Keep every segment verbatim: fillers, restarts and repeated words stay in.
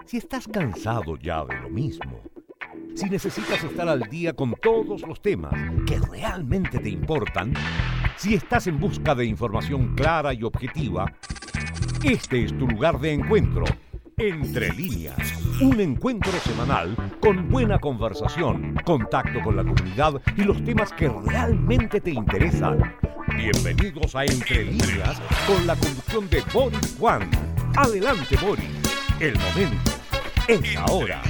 Si estás cansado ya de lo mismo, si necesitas estar al día con todos los temas que realmente te importan, si estás en busca de información clara y objetiva, este es tu lugar de encuentro. Entre Líneas, un encuentro semanal con buena conversación, contacto con la comunidad y los temas que realmente te interesan. Bienvenidos a Entre Líneas con la conducción de Boris Juan. Adelante, Boris. El momento es ahora.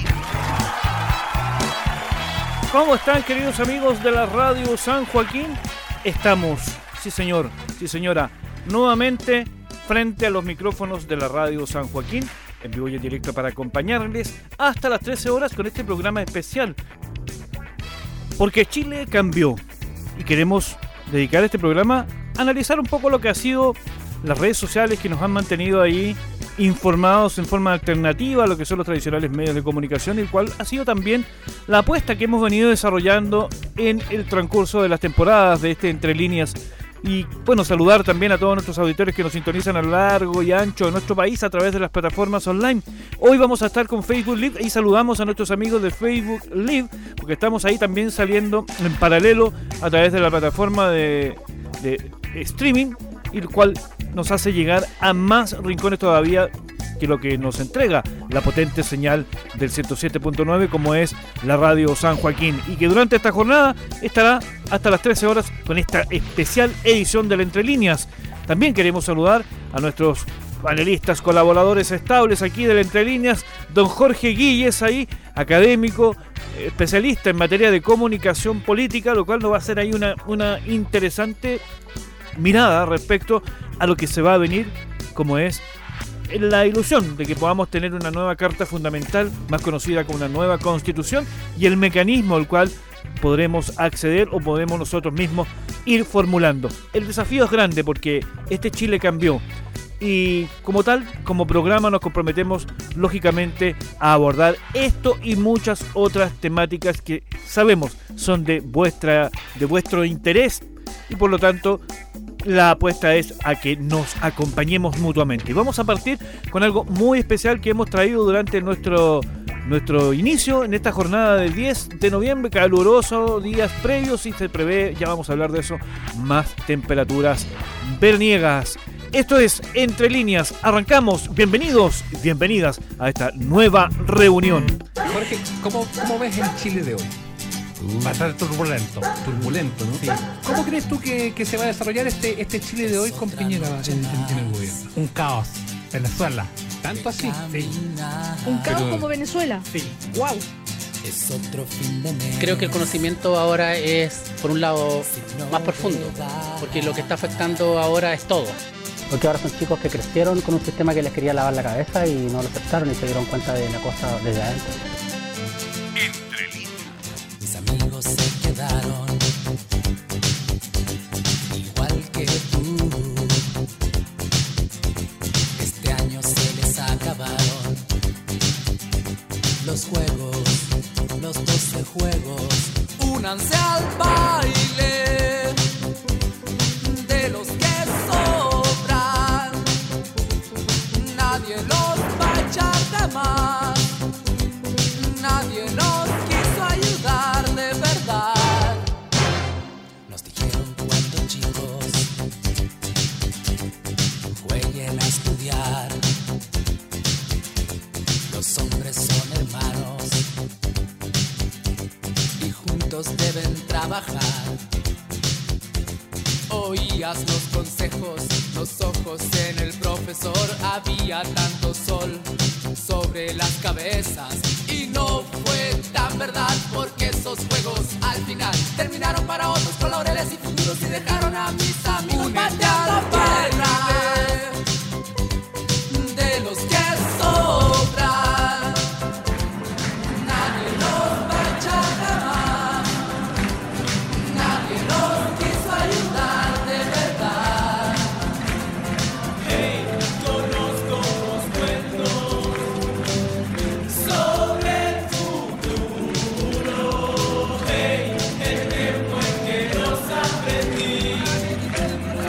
¿Cómo están, queridos amigos de la Radio San Joaquín? Estamos, sí señor, sí señora, nuevamente frente a los micrófonos de la Radio San Joaquín, en vivo y en directo para acompañarles hasta las trece horas con este programa especial. Porque Chile cambió y queremos dedicar este programa a analizar un poco lo que ha sido las redes sociales que nos han mantenido ahí informados en forma alternativa a lo que son los tradicionales medios de comunicación, el cual ha sido también la apuesta que hemos venido desarrollando en el transcurso de las temporadas de este Entre Líneas. Y bueno, saludar también a todos nuestros auditores que nos sintonizan a lo largo y ancho de nuestro país a través de las plataformas online. Hoy vamos a estar con Facebook Live y saludamos a nuestros amigos de Facebook Live, porque estamos ahí también saliendo en paralelo a través de la plataforma de, de streaming, y el cual nos hace llegar a más rincones todavía que lo que nos entrega la potente señal del ciento siete punto nueve, como es la Radio San Joaquín, y que durante esta jornada estará hasta las trece horas con esta especial edición del Entre Líneas. También queremos saludar a nuestros panelistas, colaboradores estables aquí del Entre Líneas, don Jorge Guilles, ahí, académico, especialista en materia de comunicación política, lo cual nos va a hacer ahí una, una interesante mirada respecto a lo que se va a venir, como es la ilusión de que podamos tener una nueva Carta Fundamental, más conocida como una nueva Constitución, y el mecanismo al cual podremos acceder o podemos nosotros mismos ir formulando. El desafío es grande porque este Chile cambió, y como tal, como programa nos comprometemos lógicamente a abordar esto y muchas otras temáticas que sabemos son de vuestra, de vuestro interés, y por lo tanto la apuesta es a que nos acompañemos mutuamente. Y vamos a partir con algo muy especial que hemos traído durante nuestro, nuestro inicio en esta jornada del diez de noviembre, caluroso, días previos, y se prevé, ya vamos a hablar de eso, más temperaturas veraniegas. Esto es Entre Líneas, arrancamos. Bienvenidos, bienvenidas a esta nueva reunión. Jorge, ¿cómo, cómo ves el Chile de hoy? Bastante turbulento. Turbulento, ¿no? Sí. ¿Cómo crees tú que, que se va a desarrollar este, este Chile de hoy con Piñera en, en, en el gobierno? Un caos. Venezuela. ¿Tanto así? Sí. ¿Un caos Pero- como Venezuela? Sí. ¡Wow! Creo que el conocimiento ahora es, por un lado, más profundo, porque lo que está afectando ahora es todo. Porque ahora son chicos que crecieron con un sistema que les quería lavar la cabeza y no lo aceptaron y se dieron cuenta de la cosa desde adentro. Mis amigos se quedaron igual que tú. Este año se les acabaron los juegos, los doce juegos. Únanse al baile de los que sobran. Nadie los va a echar de más. Nadie los quiso ayudar de verdad. Nos dijeron cuando chicos jueguen a estudiar. Los hombres son hermanos y juntos deben trabajar. Oías los consejos, los ojos en el profesor. Había tanto sol sobre las cabezas y no fue tan verdad, porque esos juegos al final terminaron para otros con laureles y futuros y dejaron a mis amigos. Únete a la baile de los que sobran. Nadie los va a echar jamás. Nadie los quiso ayudar de verdad. Hey, conozco los cuentos sobre el futuro. Hey, el tiempo en que los aprendí.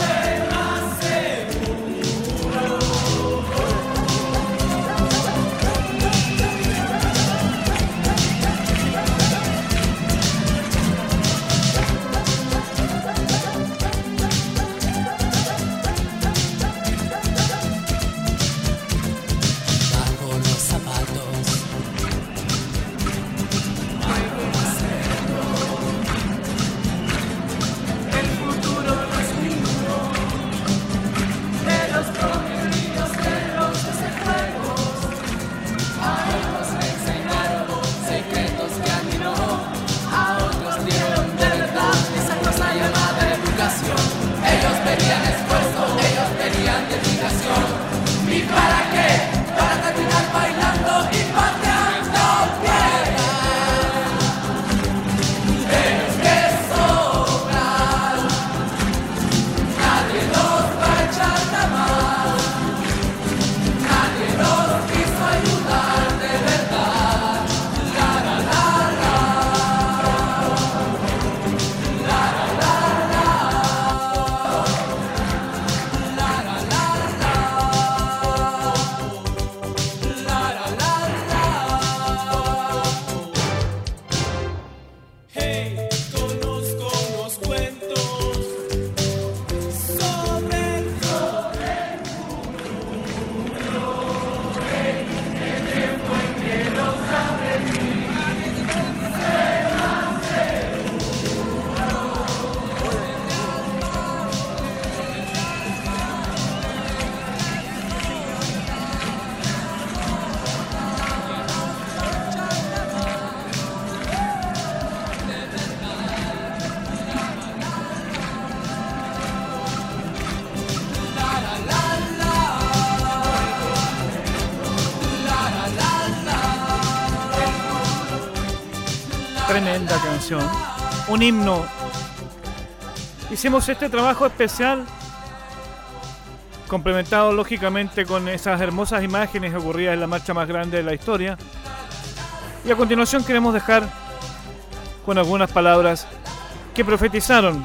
tremenda canción, un himno. Hicimos este trabajo especial, complementado lógicamente con esas hermosas imágenes ocurridas en la marcha más grande de la historia. Y a continuación queremos dejar con algunas palabras que profetizaron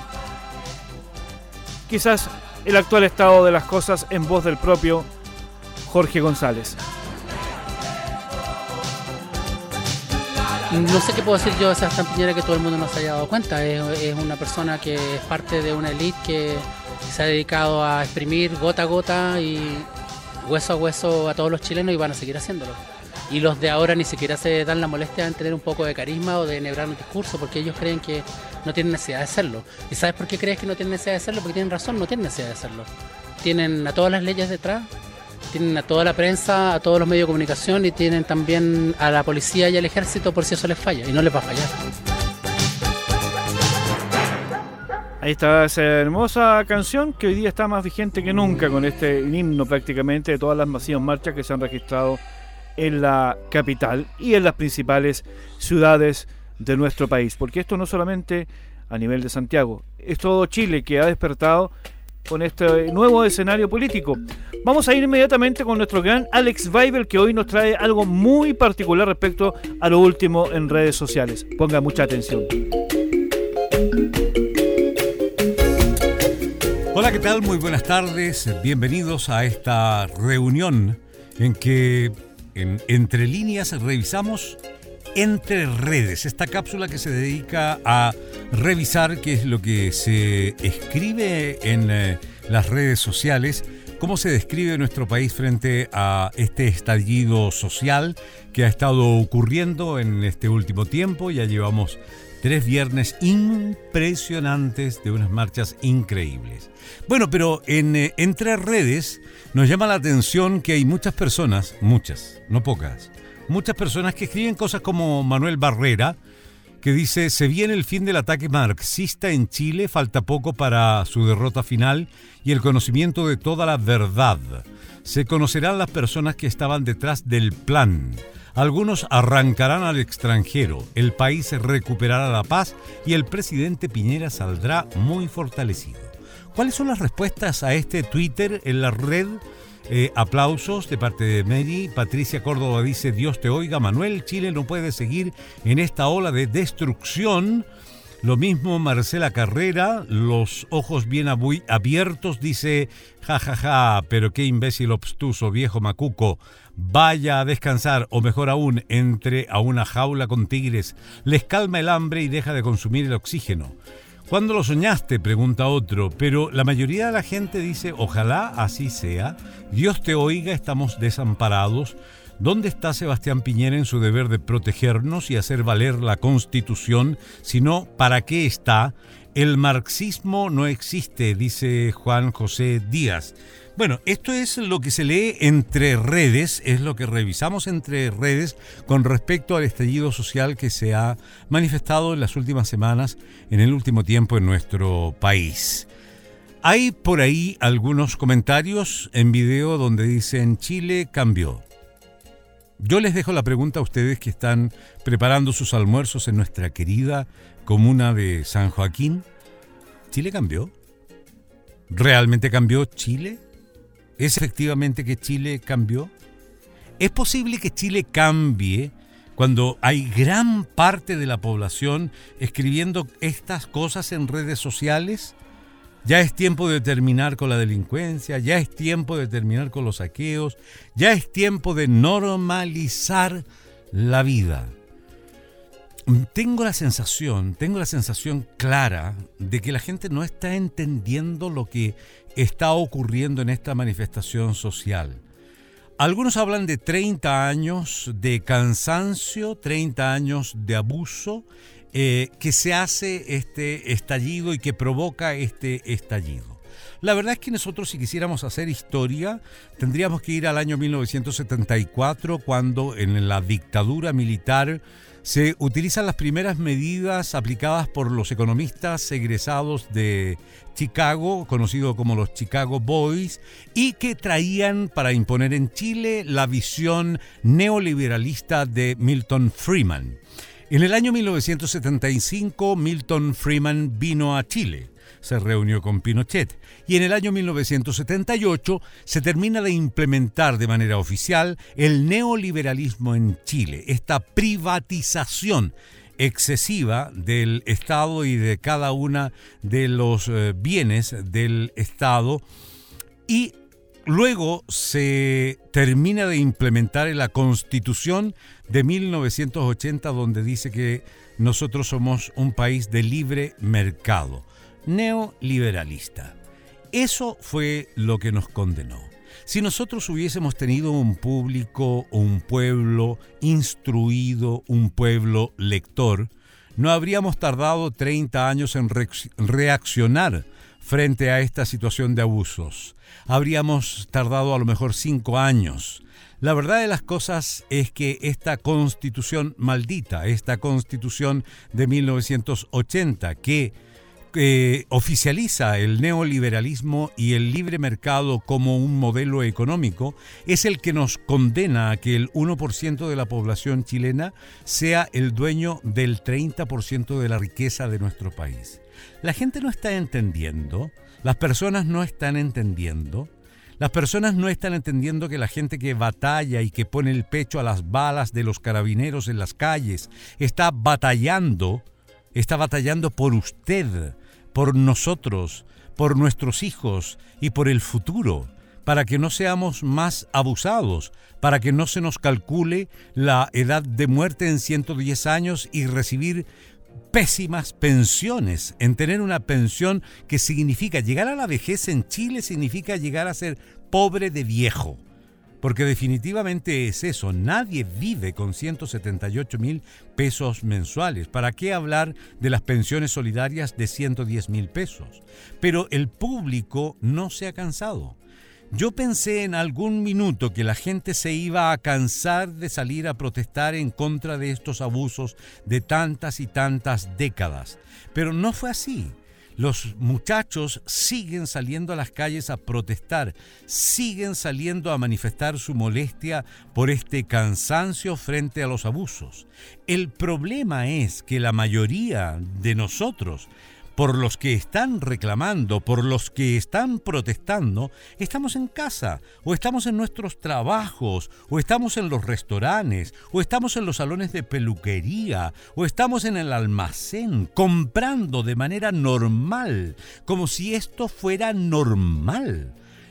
quizás el actual estado de las cosas en voz del propio Jorge González. No sé qué puedo decir yo de Sebastián Piñera que todo el mundo no se haya dado cuenta. Es, es una persona que es parte de una élite que se ha dedicado a exprimir gota a gota y hueso a hueso a todos los chilenos y van a seguir haciéndolo. Y los de ahora ni siquiera se dan la molestia de tener un poco de carisma o de enhebrar un discurso porque ellos creen que no tienen necesidad de hacerlo. ¿Y sabes por qué crees que no tienen necesidad de hacerlo? Porque tienen razón, no tienen necesidad de hacerlo. Tienen a todas las leyes detrás, tienen a toda la prensa, a todos los medios de comunicación y tienen también a la policía y al ejército por si eso les falla, y no les va a fallar. Ahí está esa hermosa canción que hoy día está más vigente que nunca con este himno prácticamente de todas las masivas marchas que se han registrado en la capital y en las principales ciudades de nuestro país, porque esto no solamente a nivel de Santiago, es todo Chile que ha despertado con este nuevo escenario político. Vamos a ir inmediatamente con nuestro gran Alex Weibel, que hoy nos trae algo muy particular respecto a lo último en redes sociales. Ponga mucha atención. Hola, ¿qué tal? Muy buenas tardes. Bienvenidos a esta reunión en que en Entre Líneas revisamos Entre Redes, esta cápsula que se dedica a revisar qué es lo que se escribe en eh, las redes sociales, cómo se describe nuestro país frente a este estallido social que ha estado ocurriendo en este último tiempo. Ya llevamos tres viernes impresionantes de unas marchas increíbles. Bueno, pero en eh, Entre Redes nos llama la atención que hay muchas personas, muchas, no pocas, muchas personas que escriben cosas como Manuel Barrera, que dice: se viene el fin del ataque marxista en Chile, falta poco para su derrota final y el conocimiento de toda la verdad. Se conocerán las personas que estaban detrás del plan. Algunos arrancarán al extranjero, el país recuperará la paz y el presidente Piñera saldrá muy fortalecido. ¿Cuáles son las respuestas a este Twitter en la red? Eh, aplausos de parte de Mary. Patricia Córdoba dice: Dios te oiga, Manuel, Chile no puede seguir en esta ola de destrucción. Lo mismo Marcela Carrera, los ojos bien abu- abiertos, dice: ja, ja, ja, pero qué imbécil obstuso, viejo macuco. Vaya a descansar, o mejor aún, entre a una jaula con tigres. Les calma el hambre y deja de consumir el oxígeno. ¿Cuándo lo soñaste?, pregunta otro, pero la mayoría de la gente dice: ojalá así sea. Dios te oiga, estamos desamparados. ¿Dónde está Sebastián Piñera en su deber de protegernos y hacer valer la Constitución? Si no, ¿para qué está? El marxismo no existe, dice Juan José Díaz. Bueno, esto es lo que se lee entre redes, es lo que revisamos entre redes con respecto al estallido social que se ha manifestado en las últimas semanas, en el último tiempo en nuestro país. Hay por ahí algunos comentarios en video donde dicen: Chile cambió. Yo les dejo la pregunta a ustedes que están preparando sus almuerzos en nuestra querida comuna de San Joaquín. ¿Chile cambió? ¿Realmente cambió Chile? ¿Es efectivamente que Chile cambió? ¿Es posible que Chile cambie cuando hay gran parte de la población escribiendo estas cosas en redes sociales? Ya es tiempo de terminar con la delincuencia, ya es tiempo de terminar con los saqueos, ya es tiempo de normalizar la vida. Tengo la sensación, tengo la sensación clara de que la gente no está entendiendo lo que está ocurriendo en esta manifestación social. Algunos hablan de treinta años de cansancio, treinta años de abuso, eh, que se hace este estallido y que provoca este estallido. La verdad es que nosotros, si quisiéramos hacer historia, tendríamos que ir al año mil novecientos setenta y cuatro, cuando en la dictadura militar se utilizan las primeras medidas aplicadas por los economistas egresados de Chicago, conocidos como los Chicago Boys, y que traían para imponer en Chile la visión neoliberalista de Milton Friedman. En el año mil novecientos setenta y cinco, Milton Friedman vino a Chile. Se reunió con Pinochet y en el año mil novecientos setenta y ocho se termina de implementar de manera oficial el neoliberalismo en Chile, esta privatización excesiva del Estado y de cada una de los eh, bienes del Estado, y luego se termina de implementar en la Constitución de mil novecientos ochenta, donde dice que nosotros somos un país de libre mercado, neoliberalista. Eso fue lo que nos condenó. Si nosotros hubiésemos tenido un público, un pueblo instruido, un pueblo lector, no habríamos tardado treinta años en reaccionar frente a esta situación de abusos. Habríamos tardado a lo mejor cinco años. La verdad de las cosas es que esta constitución maldita, esta constitución de mil novecientos ochenta, que Eh, oficializa el neoliberalismo y el libre mercado como un modelo económico, es el que nos condena a que el uno por ciento de la población chilena sea el dueño del treinta por ciento de la riqueza de nuestro país. La gente no está entendiendo, las personas no están entendiendo, las personas no están entendiendo que la gente que batalla y que pone el pecho a las balas de los carabineros en las calles está batallando, está batallando por usted, por nosotros, por nuestros hijos y por el futuro, para que no seamos más abusados, para que no se nos calcule la edad de muerte en ciento diez años y recibir pésimas pensiones. En tener una pensión que significa llegar a la vejez en Chile, significa llegar a ser pobre de viejo. Porque definitivamente es eso, nadie vive con ciento setenta y ocho mil pesos mensuales. ¿Para qué hablar de las pensiones solidarias de ciento diez mil pesos? Pero el público no se ha cansado. Yo pensé en algún minuto que la gente se iba a cansar de salir a protestar en contra de estos abusos de tantas y tantas décadas, pero no fue así. Los muchachos siguen saliendo a las calles a protestar, siguen saliendo a manifestar su molestia por este cansancio frente a los abusos. El problema es que la mayoría de nosotros, por los que están reclamando, por los que están protestando, estamos en casa, o estamos en nuestros trabajos, o estamos en los restaurantes, o estamos en los salones de peluquería, o estamos en el almacén, comprando de manera normal, como si esto fuera normal.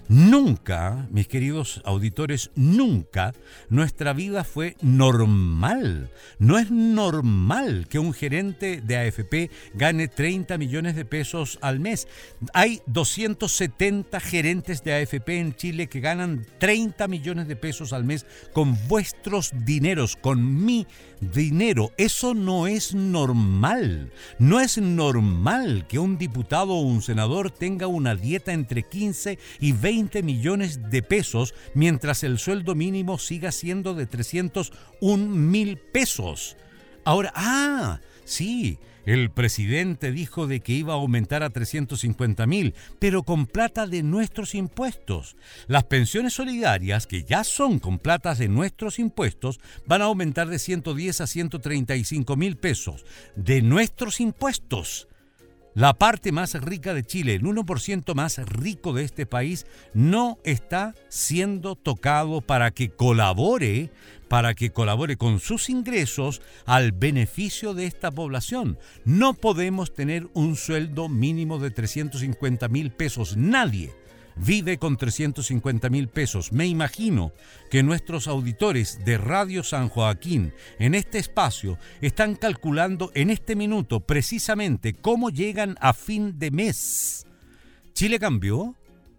Nunca, mis queridos auditores, nunca nuestra vida fue normal. No es normal que un gerente de A F P gane treinta millones de pesos al mes. Hay doscientos setenta gerentes de A F P en Chile que ganan treinta millones de pesos al mes con vuestros dineros, con mi dinero. Eso no es normal. No es normal que un diputado o un senador tenga una dieta entre quince y veinte millones de pesos, mientras el sueldo mínimo siga siendo de trescientos un mil pesos. Ahora, ah, sí, el presidente dijo de que iba a aumentar a trescientos cincuenta mil, pero con plata de nuestros impuestos. Las pensiones solidarias, que ya son con plata de nuestros impuestos, van a aumentar de ciento diez a ciento treinta y cinco mil pesos, de nuestros impuestos. La parte más rica de Chile, el uno por ciento más rico de este país, no está siendo tocado para que colabore, para que colabore con sus ingresos al beneficio de esta población. No podemos tener un sueldo mínimo de trescientos cincuenta mil pesos. Nadie vive con trescientos cincuenta mil pesos. Me imagino que nuestros auditores de Radio San Joaquín en este espacio están calculando en este minuto precisamente cómo llegan a fin de mes. ¿Chile cambió?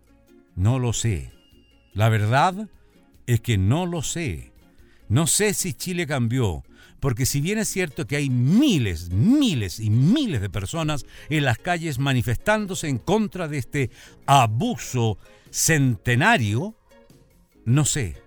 No lo sé. La verdad es que no lo sé. No sé si Chile cambió, porque si bien es cierto que hay miles, miles y miles de personas en las calles manifestándose en contra de este abuso centenario, no sé,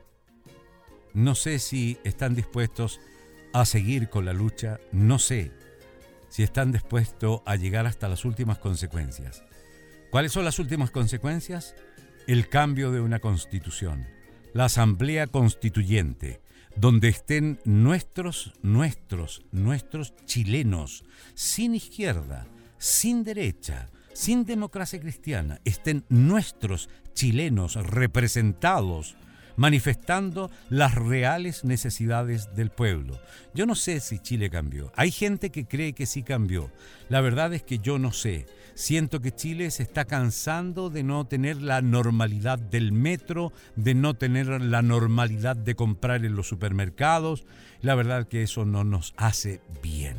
no sé si están dispuestos a seguir con la lucha, no sé si están dispuestos a llegar hasta las últimas consecuencias. ¿Cuáles son las últimas consecuencias? El cambio de una constitución, la Asamblea Constituyente, donde estén nuestros, nuestros, nuestros chilenos, sin izquierda, sin derecha, sin democracia cristiana, estén nuestros chilenos representados, manifestando las reales necesidades del pueblo. Yo no sé si Chile cambió. Hay gente que cree que sí cambió. La verdad es que yo no sé. Siento que Chile se está cansando de no tener la normalidad del metro, de no tener la normalidad de comprar en los supermercados. La verdad que eso no nos hace bien.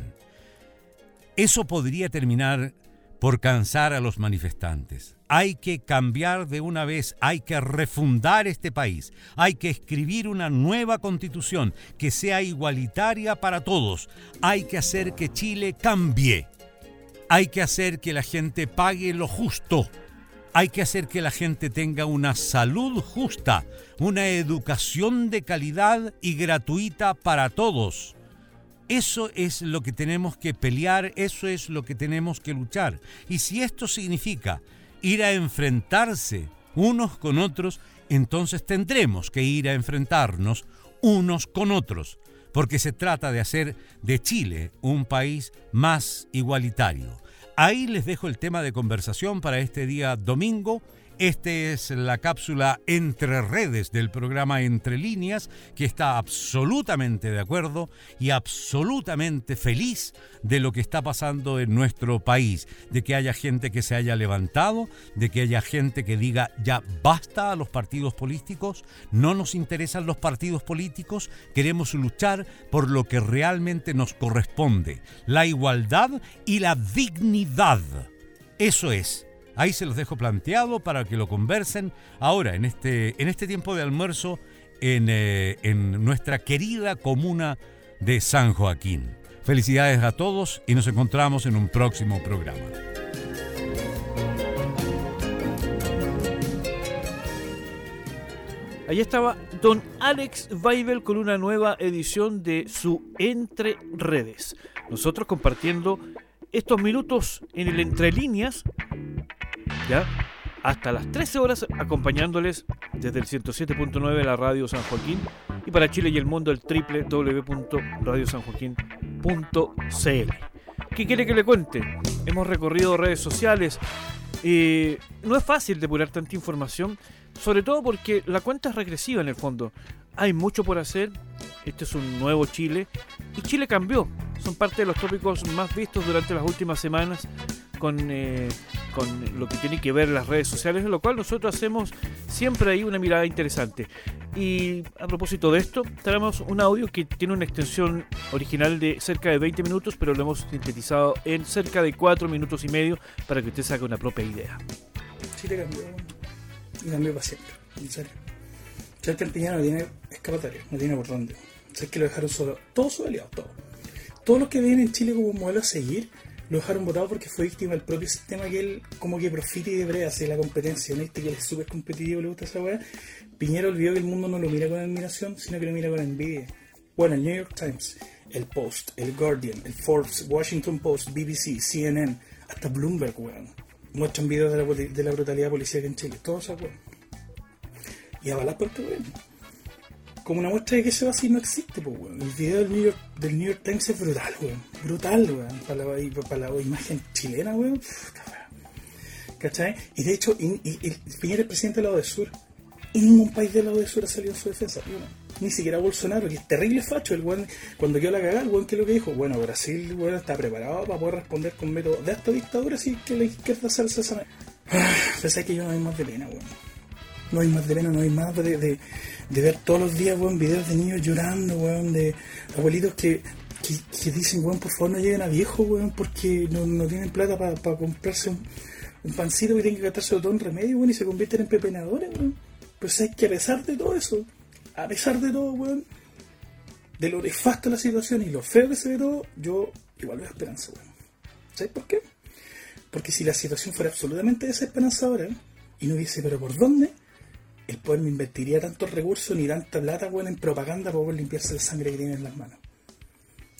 Eso podría terminar por cansar a los manifestantes. Hay que cambiar de una vez, hay que refundar este país, hay que escribir una nueva constitución que sea igualitaria para todos, hay que hacer que Chile cambie, hay que hacer que la gente pague lo justo, hay que hacer que la gente tenga una salud justa, una educación de calidad y gratuita para todos. Eso es lo que tenemos que pelear, eso es lo que tenemos que luchar. Y si esto significa ir a enfrentarse unos con otros, entonces tendremos que ir a enfrentarnos unos con otros, porque se trata de hacer de Chile un país más igualitario. Ahí les dejo el tema de conversación para este día domingo. Esta es la cápsula Entre Redes del programa Entre Líneas, que está absolutamente de acuerdo y absolutamente feliz de lo que está pasando en nuestro país, de que haya gente que se haya levantado, de que haya gente que diga ya basta a los partidos políticos, no nos interesan los partidos políticos, queremos luchar por lo que realmente nos corresponde, la igualdad y la dignidad. Eso es. Ahí se los dejo planteado para que lo conversen ahora, en este, en este tiempo de almuerzo, en, eh, en nuestra querida comuna de San Joaquín. Felicidades a todos y nos encontramos en un próximo programa. Allí estaba don Alex Weibel con una nueva edición de su Entre Redes. Nosotros compartiendo estos minutos en el Entre Líneas, ya hasta las trece horas, acompañándoles desde el ciento siete punto nueve de la Radio San Joaquín y para Chile y el mundo el doble u doble u doble u punto radio san joaquín punto c l. ¿Qué quiere que le cuente? Hemos recorrido redes sociales. Eh, no es fácil depurar tanta información, sobre todo porque la cuenta es regresiva en el fondo. Hay mucho por hacer. Este es un nuevo Chile y Chile cambió. Son parte de los tópicos más vistos durante las últimas semanas con, eh, con lo que tiene que ver las redes sociales, en lo cual nosotros hacemos siempre ahí una mirada interesante. Y a propósito de esto, tenemos un audio que tiene una extensión original de cerca de veinte minutos, pero lo hemos sintetizado en cerca de cuatro minutos y medio para que usted saque una propia idea. Chile cambió y cambió para siempre, en serio. Ya el Campiñano no tiene escapatoria, no tiene por dónde. O sea, es que lo dejaron solo, todos sus aliados, todos. Todos los que ven en Chile como modelo a seguir, lo dejaron votado porque fue víctima del propio sistema que él como que profita y depreda hacia la competencia, ¿no? Este que él es súper competitivo, le gusta esa weá. Piñera olvidó que el mundo no lo mira con admiración, sino que lo mira con envidia. Bueno, el New York Times, el Post, el Guardian, el Forbes, Washington Post, B B C, C N N, hasta Bloomberg, weón, muestran videos de la, de la brutalidad policial en Chile, todos esos weón. Y avalar por este weón. Como una muestra de que ese vacío no existe, pues, weón. El video del New York, del New York Times es brutal, weón. Brutal, weón. Para la, para la imagen chilena, weón. ¿Cachai? Y de hecho, y, y, y Piñera es presidente del lado del sur. Y ningún país del lado del sur ha salido en su defensa, weón. Ni siquiera Bolsonaro, que es terrible facho. El weón, cuando quedó la cagada, el weón, ¿qué es lo que dijo? Bueno, Brasil, weón, está preparado para poder responder con métodos de esta dictadura si que la izquierda se alza esa. Pensé que yo no hay más de pena, weón. No hay más de pena, no hay más de, de, de ver todos los días, weón, videos de niños llorando, weón, de abuelitos que, que, que dicen, weón, por favor no lleguen a viejos, weón, porque no, no tienen plata para pa comprarse un, un pancito que tienen que gastarse todo en remedio, weón, y se convierten en pepenadores, weón. Pero sabes que a pesar de todo eso, a pesar de todo, weón, de lo nefasto de la situación y lo feo que se ve todo, yo igual veo esperanza, weón. ¿Sabes por qué? Porque si la situación fuera absolutamente desesperanzadora y no hubiese pero por dónde, el poder no invertiría tantos recursos ni tanta plata, weón, en propaganda para poder limpiarse la sangre que tienen en las manos.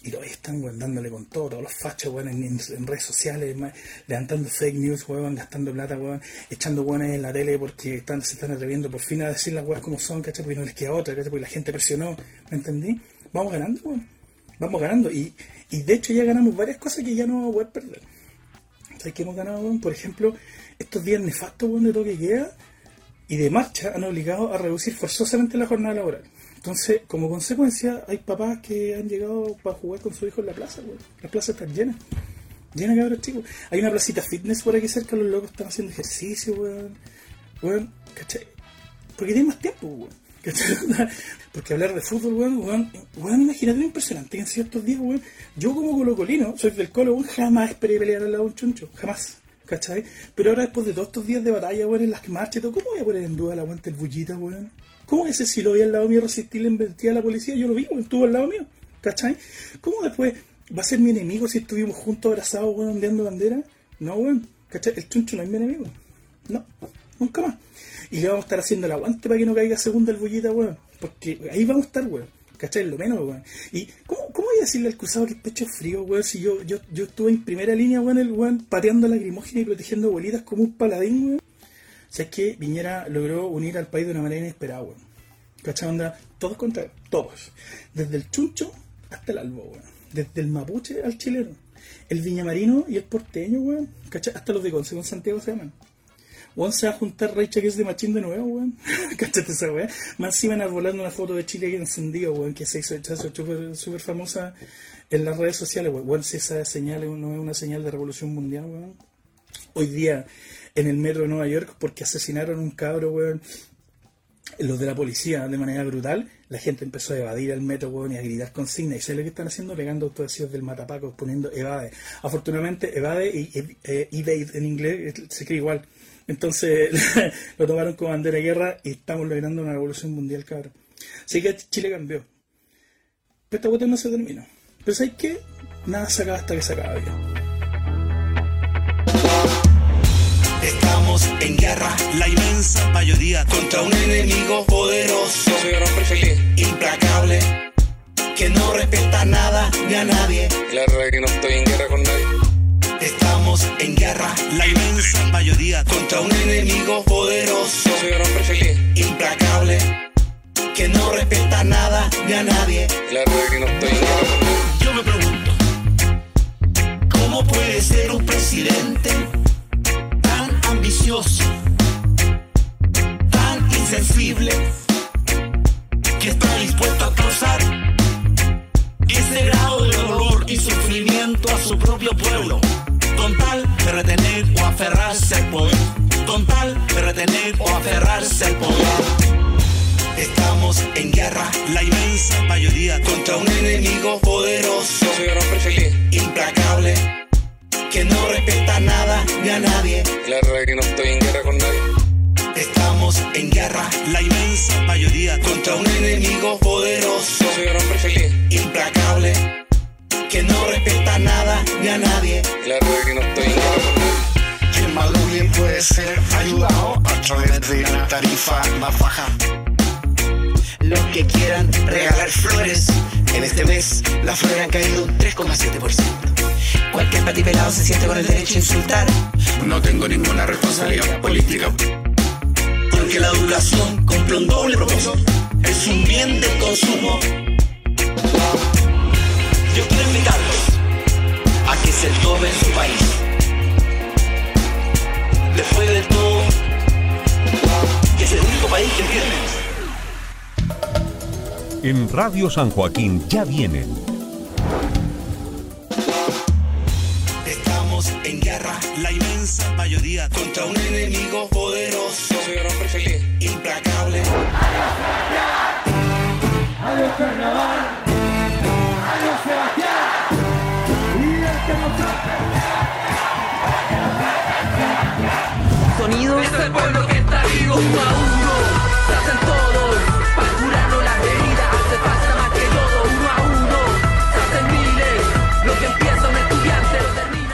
Y todavía están, weón, dándole con todo, todos los fachos, weón, en, en, en redes sociales, más, levantando fake news, weón, gastando plata, weón, echando weones en la tele porque están, se están atreviendo por fin a decir las weas como son, ¿cachai? Porque no les queda otra, ¿cachai? Porque la gente presionó, ¿me entendí? Vamos ganando, weón, vamos ganando. Y, y de hecho ya ganamos varias cosas que ya no vamos a poder perder. ¿Sabes qué hemos ganado, weón? Por ejemplo, estos días nefastos, weón, de toque de queda y de marcha han obligado a reducir forzosamente la jornada laboral. Entonces, como consecuencia, hay papás que han llegado para jugar con su hijo en la plaza, güey. Las plazas están llenas. Llenas de cabros chicos. Hay una placita fitness por aquí cerca, los locos están haciendo ejercicio, weón. Weón, ¿cachai? Porque tienen más tiempo, weón. ¿Cachai? Porque hablar de fútbol, weón, weón, weón, imagínate lo impresionante que en ciertos días, weón. Yo como colocolino, soy del Colo, weón, jamás esperé pelear al lado de un chuncho. Jamás. ¿Cachai? Pero ahora después de todos estos días de batalla, weón, en las que marcha y todo, ¿cómo voy a poner en duda la aguante el bullita, weón? ¿Cómo ese si lo vi al lado mío resistir la embestida a la policía? Yo lo vi, weón, estuvo al lado mío, ¿cachai? ¿Cómo después va a ser mi enemigo si estuvimos juntos abrazados, weón, ondeando bandera? No, weón, ¿cachai? El chuncho no es mi enemigo. No, nunca más. Y le vamos a estar haciendo el aguante para que no caiga segunda el bullita, weón. Porque ahí vamos a estar, weón. ¿Cachai? Lo menos, weón. ¿Y cómo, cómo voy a decirle al cruzado que es pecho frío, weón? Si yo, yo, yo estuve en primera línea, weón, el weón pateando lacrimógena y protegiendo abuelitas como un paladín, weón. O sea, es que Piñera logró unir al país de una manera inesperada, weón. ¿Cachai? Onda, todos contra él, todos. Desde el chuncho hasta el albo, weón. Desde el mapuche al chileno. El viñamarino y el porteño, weón. ¿Cachai? Hasta los de Conce con Santiago se llaman. Weón, se va a juntar Raicha que es de Machín de nuevo, weón. Cáchate esa weón. Más si van a volando una foto de Chile aquí encendido, weón, que se hizo súper super famosa en las redes sociales, weón. Weón, si esa señal no es una señal de revolución mundial, weón. Hoy día en el metro de Nueva York, porque asesinaron a un cabro, weón, los de la policía de manera brutal, la gente empezó a evadir el metro, weón, y a gritar consignas. ¿Y sabes lo que están haciendo? Pegando autodesivos del matapaco, poniendo evade. Afortunadamente, evade y eh, evade en inglés se escribe igual. Entonces lo tomaron como bandera de guerra y estamos logrando una revolución mundial, cabrón. Así que Chile cambió. Pero esta cuestión no se terminó. Pero ¿sabes qué? Nada se acaba hasta que se acabe. Estamos en guerra, la inmensa mayoría, contra un enemigo poderoso, implacable, que no respeta nada ni a nadie. Claro que no estoy en guerra con nadie. Estamos en guerra, la inmensa mayoría, contra un enemigo poderoso, implacable, que no respeta nada ni a nadie. Claro que no estoy en guerra con nadie. Yo me pregunto, ¿cómo puede ser un presidente tan ambicioso, tan insensible, que está dispuesto a causar ese grado de dolor y sufrimiento a su propio pueblo, con tal de retener o aferrarse al poder, con tal de retener o aferrarse al poder? Estamos en guerra, la inmensa mayoría, contra un enemigo poderoso, implacable, que no respeta nada ni a nadie. Claro que no estoy en guerra con nadie. Estamos en guerra, la inmensa mayoría, contra un enemigo poderoso, implacable, que no respeta nada ni a nadie. Claro que no estoy en guerra con nadie. ¿Quién más bien puede ser ayudado a través de la tarifa más baja? Los que quieran regalar flores, en este mes las flores han caído un tres coma siete por ciento. Cualquier patipelado se siente con el derecho a insultar. No tengo ninguna responsabilidad política, porque la educación cumple un doble propósito. Es un bien de consumo. Yo quiero invitarlos a que se tomen su país. Después de todo, que es el único país que tiene. En Radio San Joaquín ya vienen. Estamos en guerra, la inmensa mayoría, contra un enemigo poderoso, implacable. ¡Adiós Carnaval! ¡Adiós Sebastián! ¡Y el que nos Sonidos es el pueblo que está vivo uno a uno. Se hacen todos para curarnos las heridas. Hace falta más que todo uno a uno. Se hacen miles. Lo que empieza un estudiante lo termina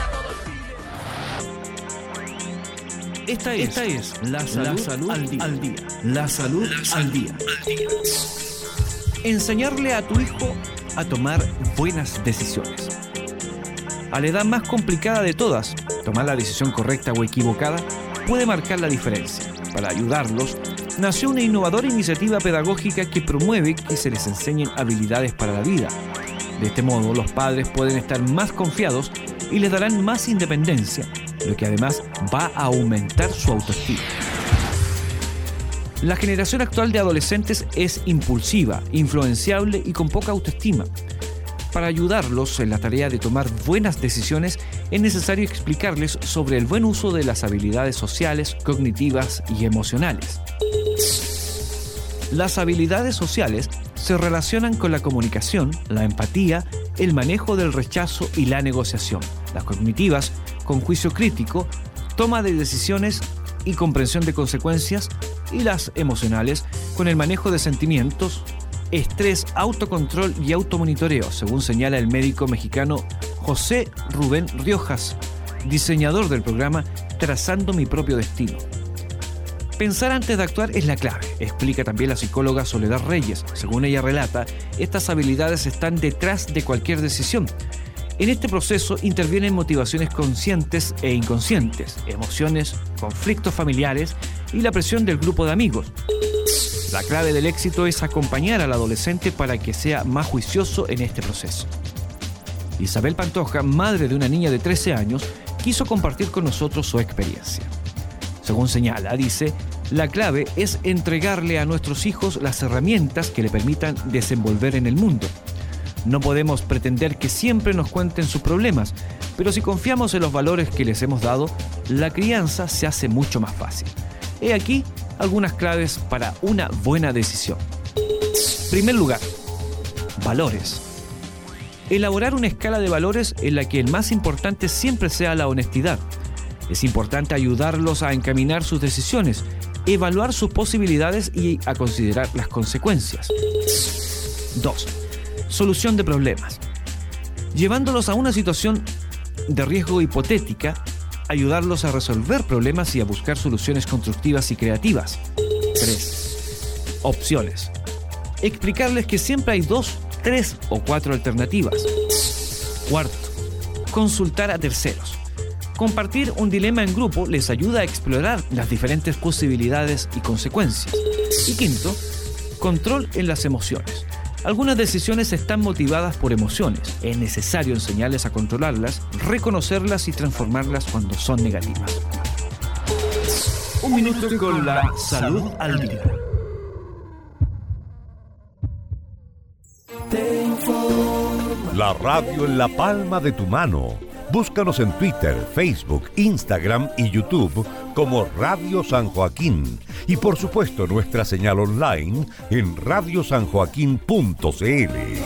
todo Chile. Esta es, Esta es la salud, la salud al, día. al día. La salud, la salud al día. Al día. Enseñarle a tu hijo a tomar buenas decisiones. A la edad más complicada de todas, tomar la decisión correcta o equivocada puede marcar la diferencia. Para ayudarlos, nació una innovadora iniciativa pedagógica que promueve que se les enseñen habilidades para la vida. De este modo, los padres pueden estar más confiados y les darán más independencia, lo que además va a aumentar su autoestima. La generación actual de adolescentes es impulsiva, influenciable y con poca autoestima. Para ayudarlos en la tarea de tomar buenas decisiones, es necesario explicarles sobre el buen uso de las habilidades sociales, cognitivas y emocionales. Las habilidades sociales se relacionan con la comunicación, la empatía, el manejo del rechazo y la negociación. Las cognitivas, con juicio crítico, toma de decisiones y comprensión de consecuencias, y las emocionales, con el manejo de sentimientos, estrés, autocontrol y automonitoreo, según señala el médico mexicano José Rubén Riojas, diseñador del programa Trazando mi propio destino. Pensar antes de actuar es la clave, explica también la psicóloga Soledad Reyes. Según ella relata, estas habilidades están detrás de cualquier decisión. En este proceso intervienen motivaciones conscientes e inconscientes, emociones, conflictos familiares y la presión del grupo de amigos. La clave del éxito es acompañar al adolescente para que sea más juicioso en este proceso. Isabel Pantoja, madre de una niña de trece años, quiso compartir con nosotros su experiencia. Según señala, dice, la clave es entregarle a nuestros hijos las herramientas que le permitan desenvolver en el mundo. No podemos pretender que siempre nos cuenten sus problemas, pero si confiamos en los valores que les hemos dado, la crianza se hace mucho más fácil. He aquí algunas claves para una buena decisión. Primer lugar, valores. Elaborar una escala de valores en la que el más importante siempre sea la honestidad. Es importante ayudarlos a encaminar sus decisiones, evaluar sus posibilidades y a considerar las consecuencias. dos. Solución de problemas. Llevándolos a una situación de riesgo hipotética, ayudarlos a resolver problemas y a buscar soluciones constructivas y creativas. tres. Opciones. Explicarles que siempre hay dos, tres o cuatro alternativas. Cuarto. Consultar a terceros. Compartir un dilema en grupo les ayuda a explorar las diferentes posibilidades y consecuencias. Y quinto, control en las emociones. Algunas decisiones están motivadas por emociones. Es necesario enseñarles a controlarlas, reconocerlas y transformarlas cuando son negativas. Un minuto con la salud al día. La radio en la palma de tu mano. Búscanos en Twitter, Facebook, Instagram y YouTube como Radio San Joaquín. Y por supuesto nuestra señal online en radio san joaquín punto c l.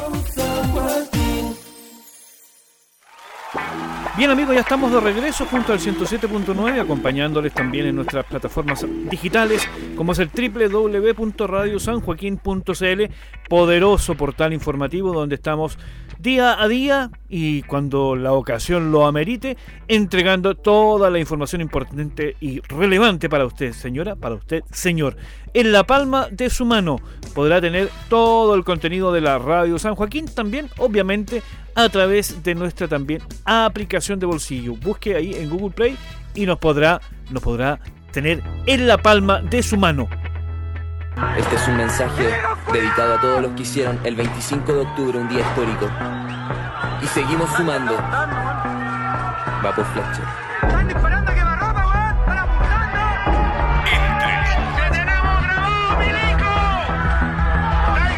Bien amigos, ya estamos de regreso junto al ciento siete punto nueve, acompañándoles también en nuestras plataformas digitales, como es el doble u doble u doble u punto radio san joaquín punto c l, poderoso portal informativo donde estamos día a día y cuando la ocasión lo amerite, entregando toda la información importante y relevante para usted, señora, para usted, señor. En la palma de su mano podrá tener todo el contenido de la Radio San Joaquín, también, obviamente, a través de nuestra también aplicación de bolsillo. Busque ahí en Google Play y nos podrá, nos podrá tener en la palma de su mano. Este es un mensaje dedicado a todos los que hicieron el veinticinco de octubre un día histórico. Y seguimos sumando. Va por Fletcher. ¡Están disparando a quemarropa, weón! ¡Están apuntando! ¡Te tenemos grabado, milico! ¡Está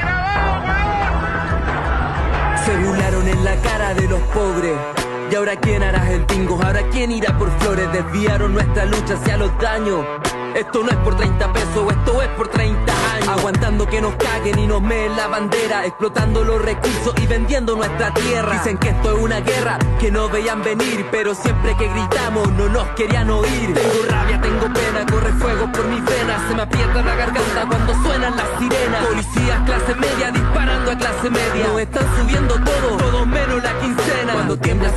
grabado, weón! Se burlaron en la cara de los pobres. Y ahora quién hará el bingo, ahora quién irá por flores. Desviaron nuestra lucha hacia los daños. Esto no es por treinta pesos, esto es por treinta años. Aguantando que nos caguen y nos meen la bandera, explotando los recursos y vendiendo nuestra tierra. Dicen que esto es una guerra, que no veían venir, pero siempre que gritamos no nos querían oír. Tengo rabia, tengo pena, corre fuego por mis venas. Se me aprieta la garganta cuando suenan las sirenas. Policías clase media disparando a clase media. Nos están subiendo todo, todo menos la quincena. Cuando tiembla su sistema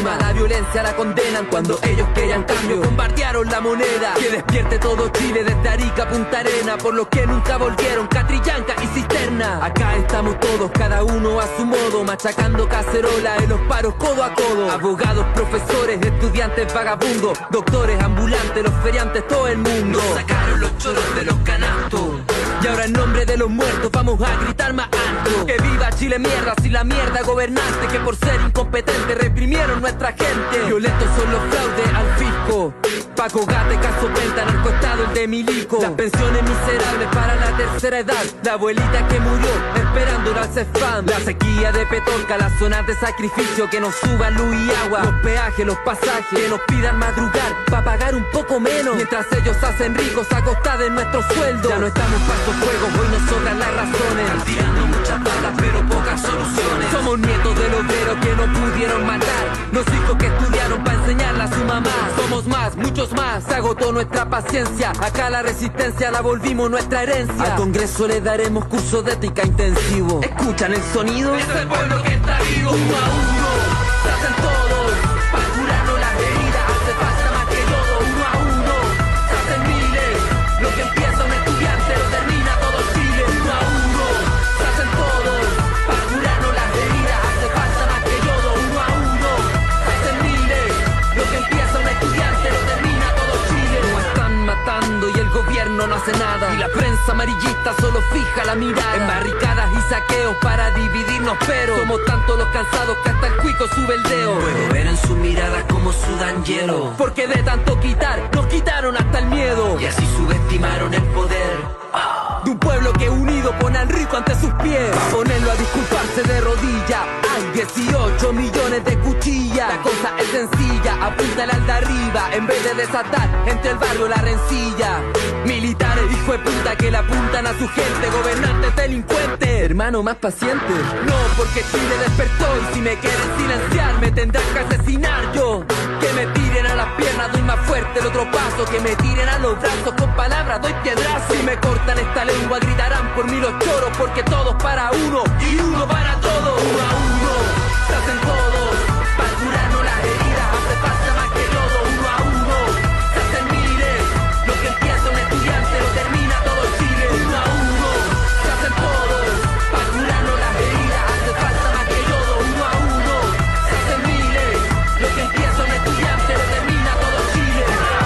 sistema. La violencia la condenan cuando ellos querían cambio. Bombardearon la moneda, que despierte todo Chile desde Arica a Punta Arena. Por los que nunca volvieron, Catrillanca y Cisterna. Acá estamos todos, cada uno a su modo, machacando cacerola en los paros codo a codo. Abogados, profesores, estudiantes, vagabundos, doctores, ambulantes, los feriantes, todo el mundo. Nos sacaron los choros de los canastos. Y ahora en nombre de los muertos vamos a gritar más alto. Que viva Chile mierda, si la mierda gobernante, que por ser incompetente reprimieron nuestra gente. Violentos son los fraudes al fisco. Paco Gate, Caso Penta, narcoestado el de Milico. Las pensiones miserables para la tercera edad. La abuelita que murió esperando al Cefam. La sequía de Petorca, las zonas de sacrificio. Que nos suban luz y agua, los peajes, los pasajes. Que nos pidan madrugar para pagar un poco menos, mientras ellos hacen ricos a costa de nuestros sueldos. Ya no estamos para estos juegos, hoy nos sobran las razones. Están tirando muchas balas pero pocas soluciones. Somos nietos del obrero que no pudieron matar, los hijos que estudiaron para enseñarle a su mamá. Somos más, muchos más, se agotó nuestra paciencia. Acá la resistencia la volvimos nuestra herencia. Al Congreso le daremos curso de ética intensivo. ¿Escuchan el sonido? Es el pueblo que está vivo. Uno a uno, se hacen todos para curarnos las heridas. Hace falta más que todo. Uno a uno, se hacen miles. Lo que empieza un estudiante lo termina todo Chile. Uno a uno, se hacen todos para curarnos las heridas. Hace falta más que todo. Uno a uno, se hacen miles. Lo que empieza un estudiante lo termina todo Chile. Nos están matando y el gobierno no hace nada. Y la prensa amarillista solo fija la mirada en barricadas y saqueos para dividirnos, pero somos tantos los cansados que hasta el cuico sube el dedo. Puedo ver en sus miradas como sudan hielo, porque de tanto quitar nos quitaron hasta el miedo. Y así subestimaron el poder de un pueblo que unido pone al rico ante sus pies, para ponerlo a disculparse de rodillas. Hay dieciocho millones de cuchillas. La cosa es sencilla, apúntale al de arriba en vez de desatar entre el barrio la rencilla. Militares, hijo de puta, que le apuntan a su gente. Gobernantes delincuentes, hermano más paciente. No, porque Chile despertó y si me quieren silenciar me tendrán que asesinar yo. Que me tiren a las piernas doy más fuerte el otro paso. Que me tiren a los brazos con palabras doy piedrazo. Si me cortan esta lengua gritarán por mí los choros, porque todos para uno y uno para todos. Uno a uno, se hacen todos para curarnos las heridas. Hace falta más que todo. Uno a uno, se hacen miles. Lo que empieza un estudiante lo termina todo Chile. Uno a uno, se hacen todos para curarnos las heridas. Hace falta más que todo. Uno a uno, se hacen miles. Lo que empieza un estudiante lo termina todo Chile.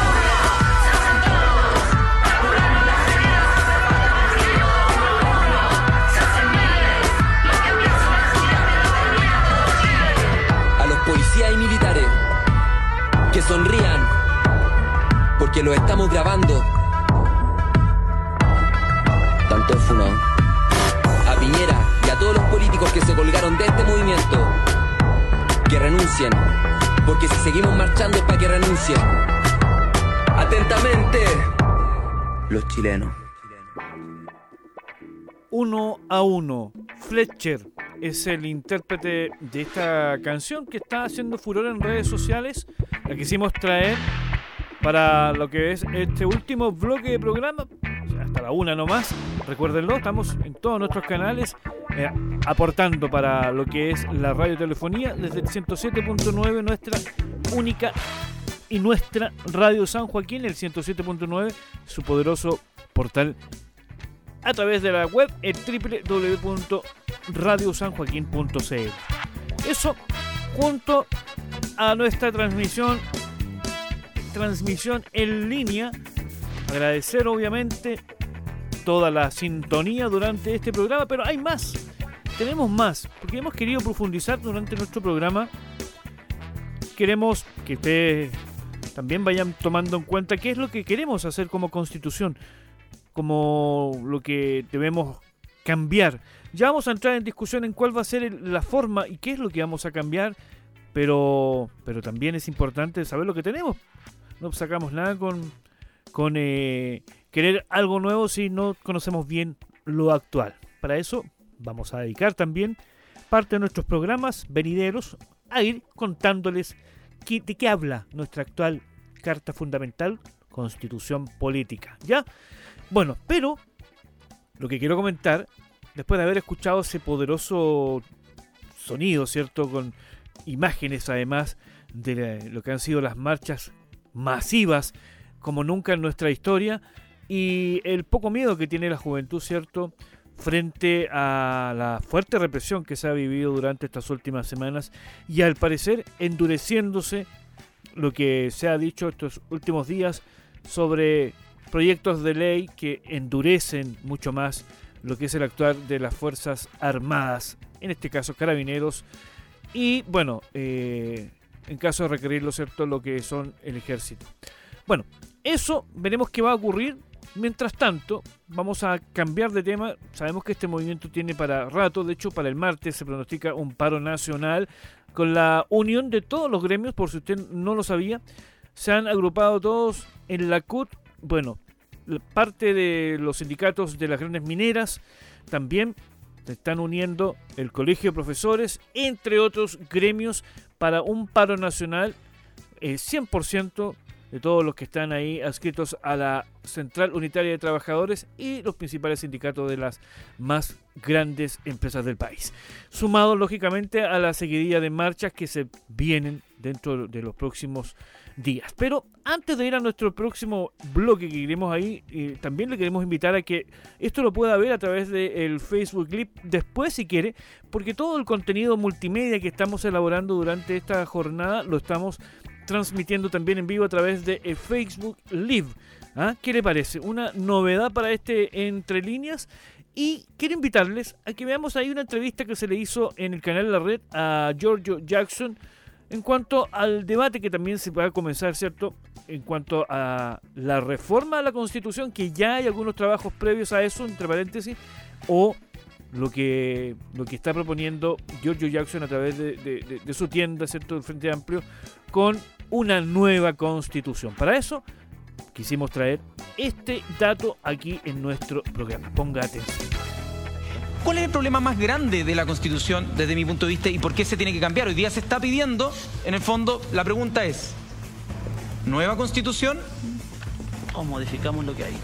Policías y militares que sonrían porque lo estamos grabando. Tanto funón a Piñera y a todos los políticos que se colgaron de este movimiento, que renuncien, porque si seguimos marchando es para que renuncien. Atentamente, los chilenos. Uno a uno. Fletcher es el intérprete de esta canción que está haciendo furor en redes sociales. La quisimos traer para lo que es este último bloque de programa, hasta la una nomás. Recuérdenlo, estamos en todos nuestros canales eh, aportando para lo que es la radiotelefonía desde el ciento siete punto nueve, nuestra única y nuestra Radio San Joaquín, el ciento siete punto nueve, su poderoso portal a través de la web, el doble u doble u doble u punto radio san joaquín punto c l. Eso junto a nuestra transmisión transmisión en línea. Agradecer obviamente toda la sintonía durante este programa, pero hay más, tenemos más, porque hemos querido profundizar durante nuestro programa. Queremos que ustedes también vayan tomando en cuenta qué es lo que queremos hacer como Constitución, como lo que debemos cambiar. Ya vamos a entrar en discusión en cuál va a ser la forma y qué es lo que vamos a cambiar, pero, pero también es importante saber lo que tenemos. No sacamos nada con, con eh, querer algo nuevo si no conocemos bien lo actual. Para eso vamos a dedicar también parte de nuestros programas venideros a ir contándoles qué, de qué habla nuestra actual Carta Fundamental, Constitución Política. ¿Ya? Bueno, pero lo que quiero comentar, después de haber escuchado ese poderoso sonido, ¿cierto? Con imágenes además de lo que han sido las marchas masivas como nunca en nuestra historia y el poco miedo que tiene la juventud, ¿cierto?, frente a la fuerte represión que se ha vivido durante estas últimas semanas y al parecer endureciéndose lo que se ha dicho estos últimos días sobre proyectos de ley que endurecen mucho más lo que es el actuar de las Fuerzas Armadas, en este caso Carabineros, y bueno, eh, en caso de requerirlo, ¿cierto?, lo que son el Ejército. Bueno, eso veremos qué va a ocurrir. Mientras tanto, vamos a cambiar de tema. Sabemos que este movimiento tiene para rato, de hecho para el martes se pronostica un paro nacional con la unión de todos los gremios, por si usted no lo sabía. Se han agrupado todos en la C U T, bueno, parte de los sindicatos de las grandes mineras, también se están uniendo el Colegio de Profesores, entre otros gremios, para un paro nacional, eh, cien por ciento de todos los que están ahí adscritos a la Central Unitaria de Trabajadores y los principales sindicatos de las más grandes empresas del país. Sumado, lógicamente, a la seguidilla de marchas que se vienen dentro de los próximos días. Pero antes de ir a nuestro próximo bloque que iremos ahí, eh, también le queremos invitar a que esto lo pueda ver a través del Facebook Live después si quiere, porque todo el contenido multimedia que estamos elaborando durante esta jornada lo estamos transmitiendo también en vivo a través de eh, Facebook Live. ¿Ah? ¿Qué le parece? Una novedad para este Entre Líneas. Y quiero invitarles a que veamos ahí una entrevista que se le hizo en el canal de la red a Giorgio Jackson en cuanto al debate que también se va a comenzar, ¿cierto?, en cuanto a la reforma de la Constitución, que ya hay algunos trabajos previos a eso, entre paréntesis, o lo que lo que está proponiendo Giorgio Jackson a través de, de, de, de su tienda, ¿cierto?, del Frente Amplio, con una nueva Constitución. Para eso quisimos traer este dato aquí en nuestro programa. Ponga atención. ¿Cuál es el problema más grande de la Constitución desde mi punto de vista y por qué se tiene que cambiar? Hoy día se está pidiendo, en el fondo, la pregunta es, ¿nueva Constitución o modificamos lo que hay?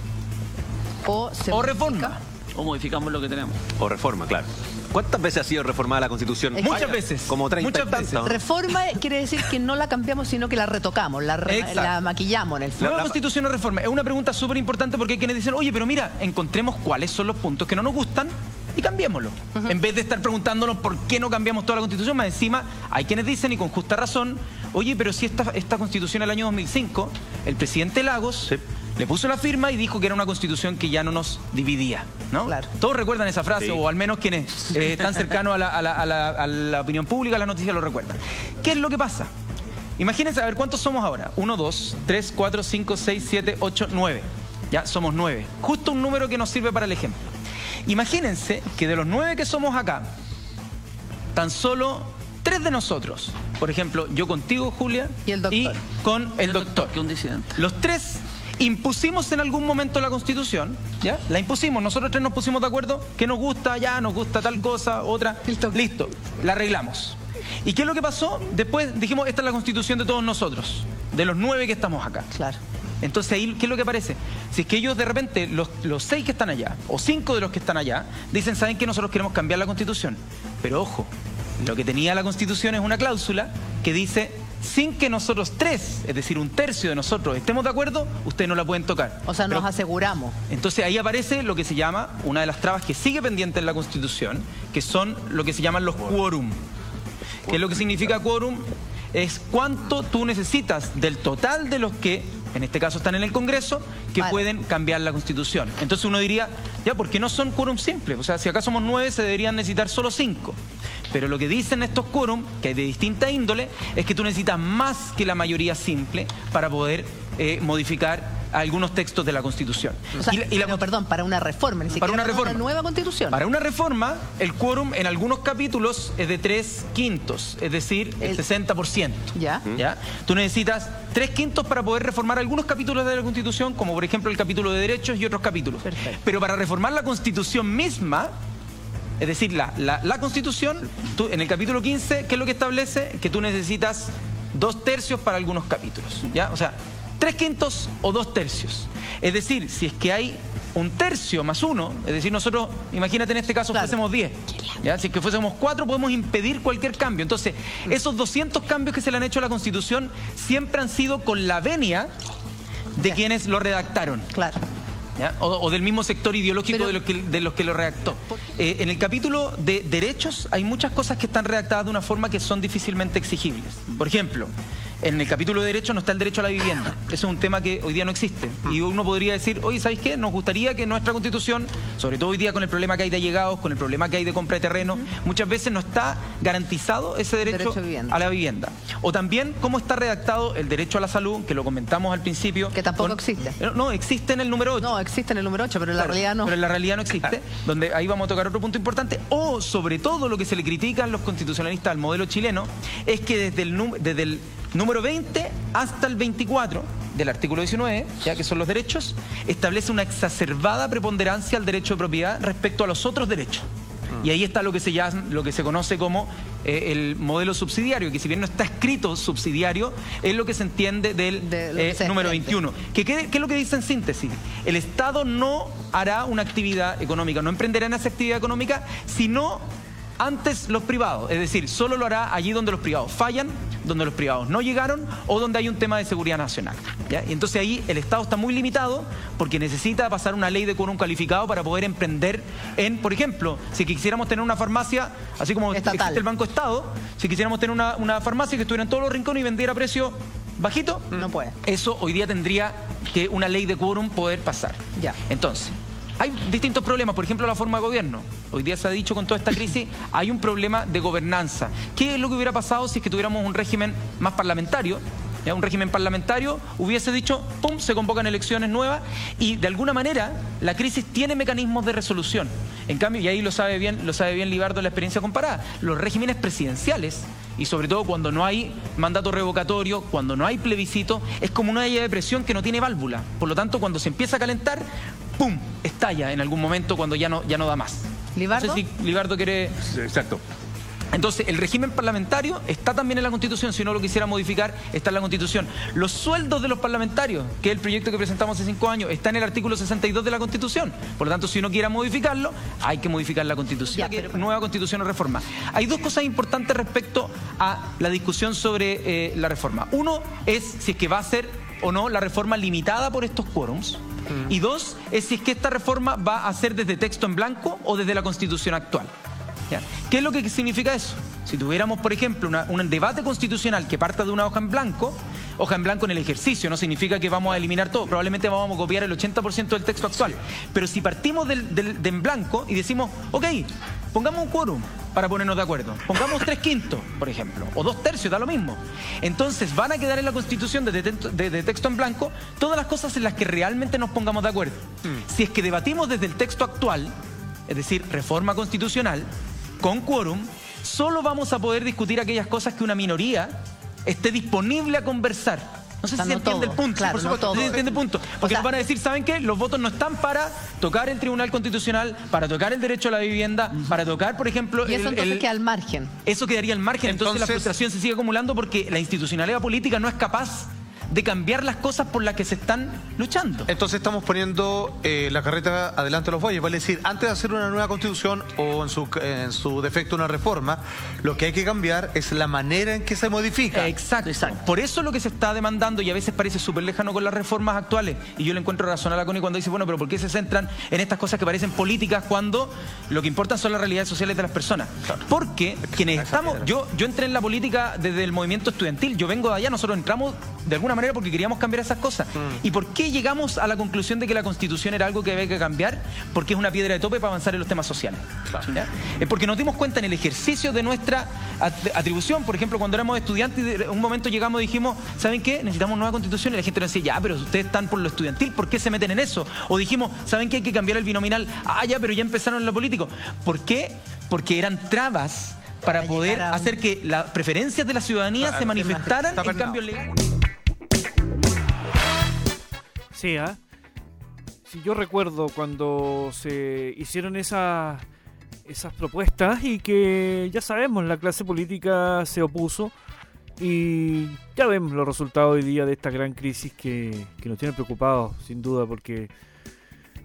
O, o reforma. O modificamos lo que tenemos. O reforma, claro. ¿Cuántas veces ha sido reformada la Constitución? Muchas veces. Como treinta Muchas y tantas, veces. ¿no? Reforma quiere decir que no la cambiamos, sino que la retocamos, la, re, la maquillamos en el fondo. ¿Nueva Constitución o reforma? Es una pregunta súper importante porque hay quienes dicen, oye, pero mira, encontremos cuáles son los puntos que no nos gustan y cambiémoslo. Uh-huh. En vez de estar preguntándonos por qué no cambiamos toda la Constitución, más encima hay quienes dicen, y con justa razón, oye, pero si esta, esta Constitución del año dos mil cinco, el presidente Lagos sí. le puso la firma y dijo que era una Constitución que ya no nos dividía, ¿no? Claro. Todos recuerdan esa frase, sí. o al menos quienes eh, están cercanos a la, a, la, a, la, a la opinión pública, a las noticias lo recuerdan. ¿Qué es lo que pasa? Imagínense, a ver, ¿cuántos somos ahora? uno, dos, tres, cuatro, cinco, seis, siete, ocho, nueve. Ya, somos nueve. Justo un número que nos sirve para el ejemplo. Imagínense que de los nueve que somos acá, tan solo tres de nosotros, por ejemplo, yo contigo, Julia, y, el doctor. y con el doctor, que un disidente. Los tres impusimos en algún momento la Constitución, ¿ya? La impusimos, nosotros tres nos pusimos de acuerdo, que nos gusta, ya, nos gusta tal cosa, otra, listo, listo, la arreglamos. ¿Y qué es lo que pasó? Después dijimos, esta es la Constitución de todos nosotros, de los nueve que estamos acá. Claro. Entonces ahí, ¿qué es lo que aparece? Si es que ellos de repente, los, los seis que están allá, o cinco de los que están allá, dicen, ¿saben qué? Nosotros queremos cambiar la Constitución. Pero ojo, lo que tenía la Constitución es una cláusula que dice, sin que nosotros tres, es decir, un tercio de nosotros estemos de acuerdo, ustedes no la pueden tocar. O sea, Pero, nos aseguramos. Entonces ahí aparece lo que se llama, una de las trabas que sigue pendiente en la Constitución, que son lo que se llaman los quórum. ¿Qué es lo que significa quórum? Es cuánto tú necesitas del total de los que, en este caso están en el Congreso, que vale. pueden cambiar la Constitución. Entonces uno diría, ya, ¿por qué no son quórum simples? O sea, si acá somos nueve, se deberían necesitar solo cinco. Pero lo que dicen estos quórum, que hay de distinta índole, es que tú necesitas más que la mayoría simple para poder eh, modificar algunos textos de la Constitución. O sea, y la, y la, no, perdón, para una reforma, ni siquiera para una, para reforma. una nueva Constitución. Para una reforma, el quórum en algunos capítulos es de tres quintos, es decir, el, el sesenta por ciento. ¿Ya? ¿Ya? Tú necesitas tres quintos para poder reformar algunos capítulos de la Constitución, como por ejemplo el capítulo de derechos y otros capítulos. Perfecto. Pero para reformar la Constitución misma, es decir, la, la, la Constitución, tú, en el capítulo quince, ¿qué es lo que establece? Que tú necesitas dos tercios para algunos capítulos, ¿ya? O sea, tres quintos o dos tercios. Es decir, si es que hay un tercio más uno, es decir, nosotros, imagínate en este caso, claro, fuésemos diez. ¿Ya? Si es que fuésemos cuatro, podemos impedir cualquier cambio. Entonces, esos doscientos cambios que se le han hecho a la Constitución siempre han sido con la venia de ya. quienes lo redactaron. Claro. ¿Ya? O, o del mismo sector ideológico Pero, de, los que, de los que lo redactó. Eh, en el capítulo de derechos hay muchas cosas que están redactadas de una forma que son difícilmente exigibles. Por ejemplo, en el capítulo de derechos no está el derecho a la vivienda. Ese es un tema que hoy día no existe. Y uno podría decir, oye, ¿sabéis qué? Nos gustaría que nuestra Constitución, sobre todo hoy día con el problema que hay de allegados, con el problema que hay de compra de terreno, muchas veces no está garantizado ese derecho, derecho a la vivienda. O también cómo está redactado el derecho a la salud, que lo comentamos al principio. Que tampoco con, existe. No, no, existe en el número ocho. No, existe en el número ocho, pero en la claro, realidad no. Pero en la realidad no existe, donde ahí vamos a tocar otro punto importante. O, sobre todo, lo que se le critica a los constitucionalistas al modelo chileno es que desde el, desde el número veinte hasta el veinticuatro del artículo diecinueve, ya que son los derechos, establece una exacerbada preponderancia al derecho de propiedad respecto a los otros derechos. Y ahí está lo que se llama, lo que se conoce como eh, el modelo subsidiario, que si bien no está escrito subsidiario, es lo que se entiende del de eh, número veintiuno. ¿Qué, qué, ¿Qué es lo que dice en síntesis? El Estado no hará una actividad económica, no emprenderá en esa actividad económica, sino antes los privados, es decir, solo lo hará allí donde los privados fallan, donde los privados no llegaron o donde hay un tema de seguridad nacional, ¿ya? Y entonces ahí el Estado está muy limitado porque necesita pasar una ley de quórum calificado para poder emprender en, por ejemplo, si quisiéramos tener una farmacia, así como estatal, existe el Banco Estado, si quisiéramos tener una, una farmacia que estuviera en todos los rincones y vendiera a precio bajito, no puede. Eso hoy día tendría que una ley de quórum poder pasar. Ya. Entonces, hay distintos problemas, por ejemplo, la forma de gobierno. Hoy día se ha dicho con toda esta crisis, hay un problema de gobernanza. ¿Qué es lo que hubiera pasado si es que tuviéramos un régimen más parlamentario? ¿Ya? Un régimen parlamentario hubiese dicho, pum, se convocan elecciones nuevas y de alguna manera la crisis tiene mecanismos de resolución. En cambio, y ahí lo sabe bien, lo sabe bien Libardo en la experiencia comparada, los regímenes presidenciales, y sobre todo cuando no hay mandato revocatorio, cuando no hay plebiscito, es como una olla de presión que no tiene válvula. Por lo tanto, cuando se empieza a calentar, ¡pum!, estalla en algún momento cuando ya no, ya no da más. ¿Libardo? No sé si Libardo quiere... Exacto. Entonces, el régimen parlamentario está también en la Constitución, si no lo quisiera modificar, está en la Constitución. Los sueldos de los parlamentarios, que es el proyecto que presentamos hace cinco años, está en el artículo sesenta y dos de la Constitución. Por lo tanto, si uno quiera modificarlo, hay que modificar la Constitución. Ya, pero... Nueva Constitución o reforma. Hay dos cosas importantes respecto a la discusión sobre eh, la reforma. Uno es si es que va a ser o no la reforma limitada por estos quórums. Mm. Y dos, es si es que esta reforma va a ser desde texto en blanco o desde la Constitución actual. ¿Ya? ¿Qué es lo que significa eso? Si tuviéramos, por ejemplo, una, un debate constitucional que parta de una hoja en blanco, hoja en blanco en el ejercicio, no significa que vamos a eliminar todo, probablemente vamos a copiar el ochenta por ciento del texto actual. Pero si partimos del, del, de en blanco y decimos, ok, pongamos un quórum para ponernos de acuerdo, pongamos tres quintos, por ejemplo, o dos tercios, da lo mismo. Entonces van a quedar en la Constitución de, de, de, de texto en blanco todas las cosas en las que realmente nos pongamos de acuerdo. Mm. Si es que debatimos desde el texto actual, es decir, reforma constitucional, con quórum, solo vamos a poder discutir aquellas cosas que una minoría esté disponible a conversar. No sé o sea, si se no entiende todo. El punto. Claro, por supuesto, no no se entiende el punto. Porque o sea, nos van a decir, ¿saben qué? Los votos no están para tocar el Tribunal Constitucional, para tocar el derecho a la vivienda, uh-huh. para tocar, por ejemplo... Y eso el, entonces el, queda al margen. Eso quedaría al margen. Entonces, entonces la frustración se sigue acumulando porque la institucionalidad política no es capaz de cambiar las cosas por las que se están luchando. Entonces estamos poniendo eh, la carreta adelante de los bueyes, vale decir, antes de hacer una nueva constitución o en su, en su defecto una reforma, lo que hay que cambiar es la manera en que se modifica. Exacto, exacto. Por eso lo que se está demandando, y a veces parece súper lejano con las reformas actuales, y yo le encuentro razón a la Connie cuando dice, bueno, pero ¿por qué se centran en estas cosas que parecen políticas cuando lo que importan son las realidades sociales de las personas? Claro. Porque quienes estamos, yo, yo entré en la política desde el movimiento estudiantil, yo vengo de allá, nosotros entramos de alguna manera porque queríamos cambiar esas cosas. Mm. ¿Y por qué llegamos a la conclusión de que la Constitución era algo que había que cambiar? Porque es una piedra de tope para avanzar en los temas sociales. Claro. Es porque nos dimos cuenta en el ejercicio de nuestra atribución, por ejemplo, cuando éramos estudiantes, en un momento llegamos y dijimos, ¿saben qué? Necesitamos nueva Constitución, y la gente nos decía, ya, pero ustedes están por lo estudiantil, ¿por qué se meten en eso? O dijimos, ¿saben qué? Hay que cambiar el binominal. Ah, ya, pero ya empezaron en lo político. ¿Por qué? Porque eran trabas para, para poder a un... hacer que las preferencias de la ciudadanía claro, se manifestaran en cambios legales. Sí, ¿eh? Sí, yo recuerdo cuando se hicieron esas, esas propuestas y que ya sabemos, la clase política se opuso y ya vemos los resultados hoy día de esta gran crisis que, que nos tiene preocupados, sin duda, porque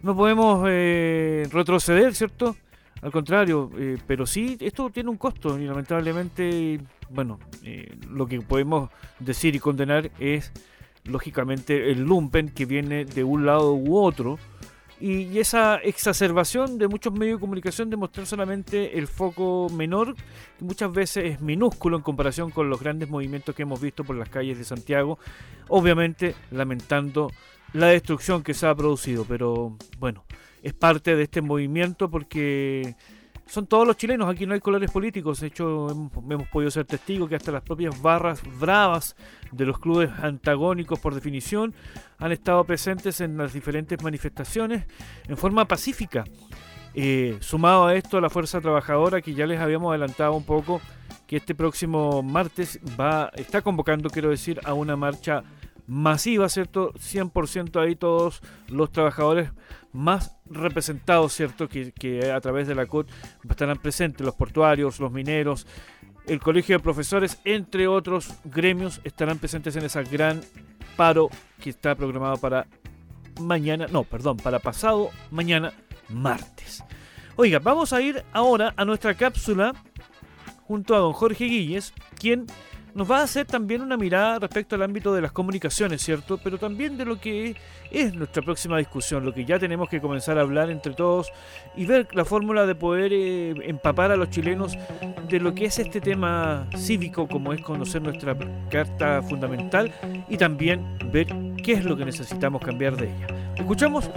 no podemos eh, retroceder, ¿cierto? Al contrario, eh, pero sí, esto tiene un costo y lamentablemente, bueno, eh, lo que podemos decir y condenar es, lógicamente, el lumpen que viene de un lado u otro y, y esa exacerbación de muchos medios de comunicación de mostrar solamente el foco menor, que muchas veces es minúsculo en comparación con los grandes movimientos que hemos visto por las calles de Santiago, obviamente lamentando la destrucción que se ha producido, pero bueno, es parte de este movimiento porque son todos los chilenos, aquí no hay colores políticos, de hecho hemos, hemos podido ser testigos que hasta las propias barras bravas de los clubes antagónicos por definición han estado presentes en las diferentes manifestaciones en forma pacífica, eh, sumado a esto la fuerza trabajadora que ya les habíamos adelantado un poco que este próximo martes va está convocando, quiero decir, a una marcha masiva, ¿cierto? cien por ciento ahí todos los trabajadores más representados, ¿cierto? Que, que a través de la C O T estarán presentes, los portuarios, los mineros, el colegio de profesores, entre otros gremios, estarán presentes en ese gran paro que está programado para mañana, no, perdón, para pasado mañana, martes. Oiga, vamos a ir ahora a nuestra cápsula junto a don Jorge Guilles, quien nos va a hacer también una mirada respecto al ámbito de las comunicaciones, ¿cierto? Pero también de lo que es nuestra próxima discusión, lo que ya tenemos que comenzar a hablar entre todos y ver la fórmula de poder eh, empapar a los chilenos de lo que es este tema cívico, como es conocer nuestra carta fundamental y también ver qué es lo que necesitamos cambiar de ella. ¿Escuchamos?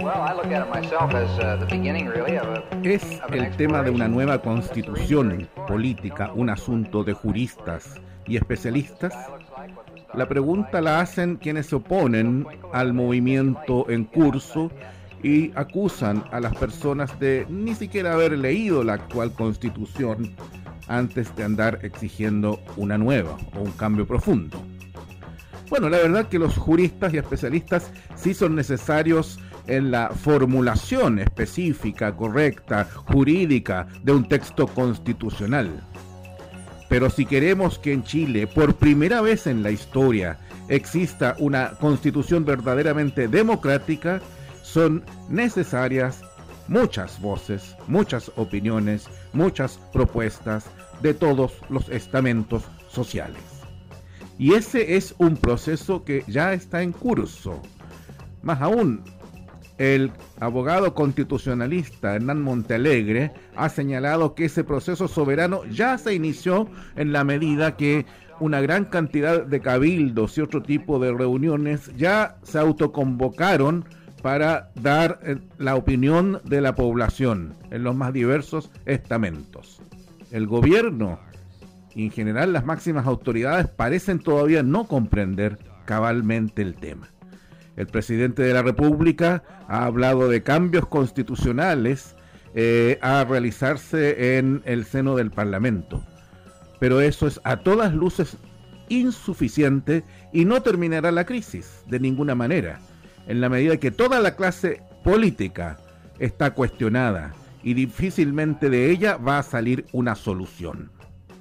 Es el tema de una nueva constitución política, un asunto de juristas y especialistas. La pregunta la hacen quienes se oponen al movimiento en curso y acusan a las personas de ni siquiera haber leído la actual constitución antes de andar exigiendo una nueva o un cambio profundo. Bueno, la verdad que los juristas y especialistas sí son necesarios en la formulación específica, correcta, jurídica de un texto constitucional. Pero si queremos que en Chile, por primera vez en la historia, exista una constitución verdaderamente democrática, son necesarias muchas voces, muchas opiniones, muchas propuestas de todos los estamentos sociales. Y ese es un proceso que ya está en curso. Más aún, el abogado constitucionalista Hernán Montealegre ha señalado que ese proceso soberano ya se inició en la medida que una gran cantidad de cabildos y otro tipo de reuniones ya se autoconvocaron para dar la opinión de la población en los más diversos estamentos. El gobierno y en general las máximas autoridades parecen todavía no comprender cabalmente el tema. El presidente de la República ha hablado de cambios constitucionales eh, a realizarse en el seno del Parlamento. Pero eso es a todas luces insuficiente y no terminará la crisis de ninguna manera, en la medida que toda la clase política está cuestionada y difícilmente de ella va a salir una solución.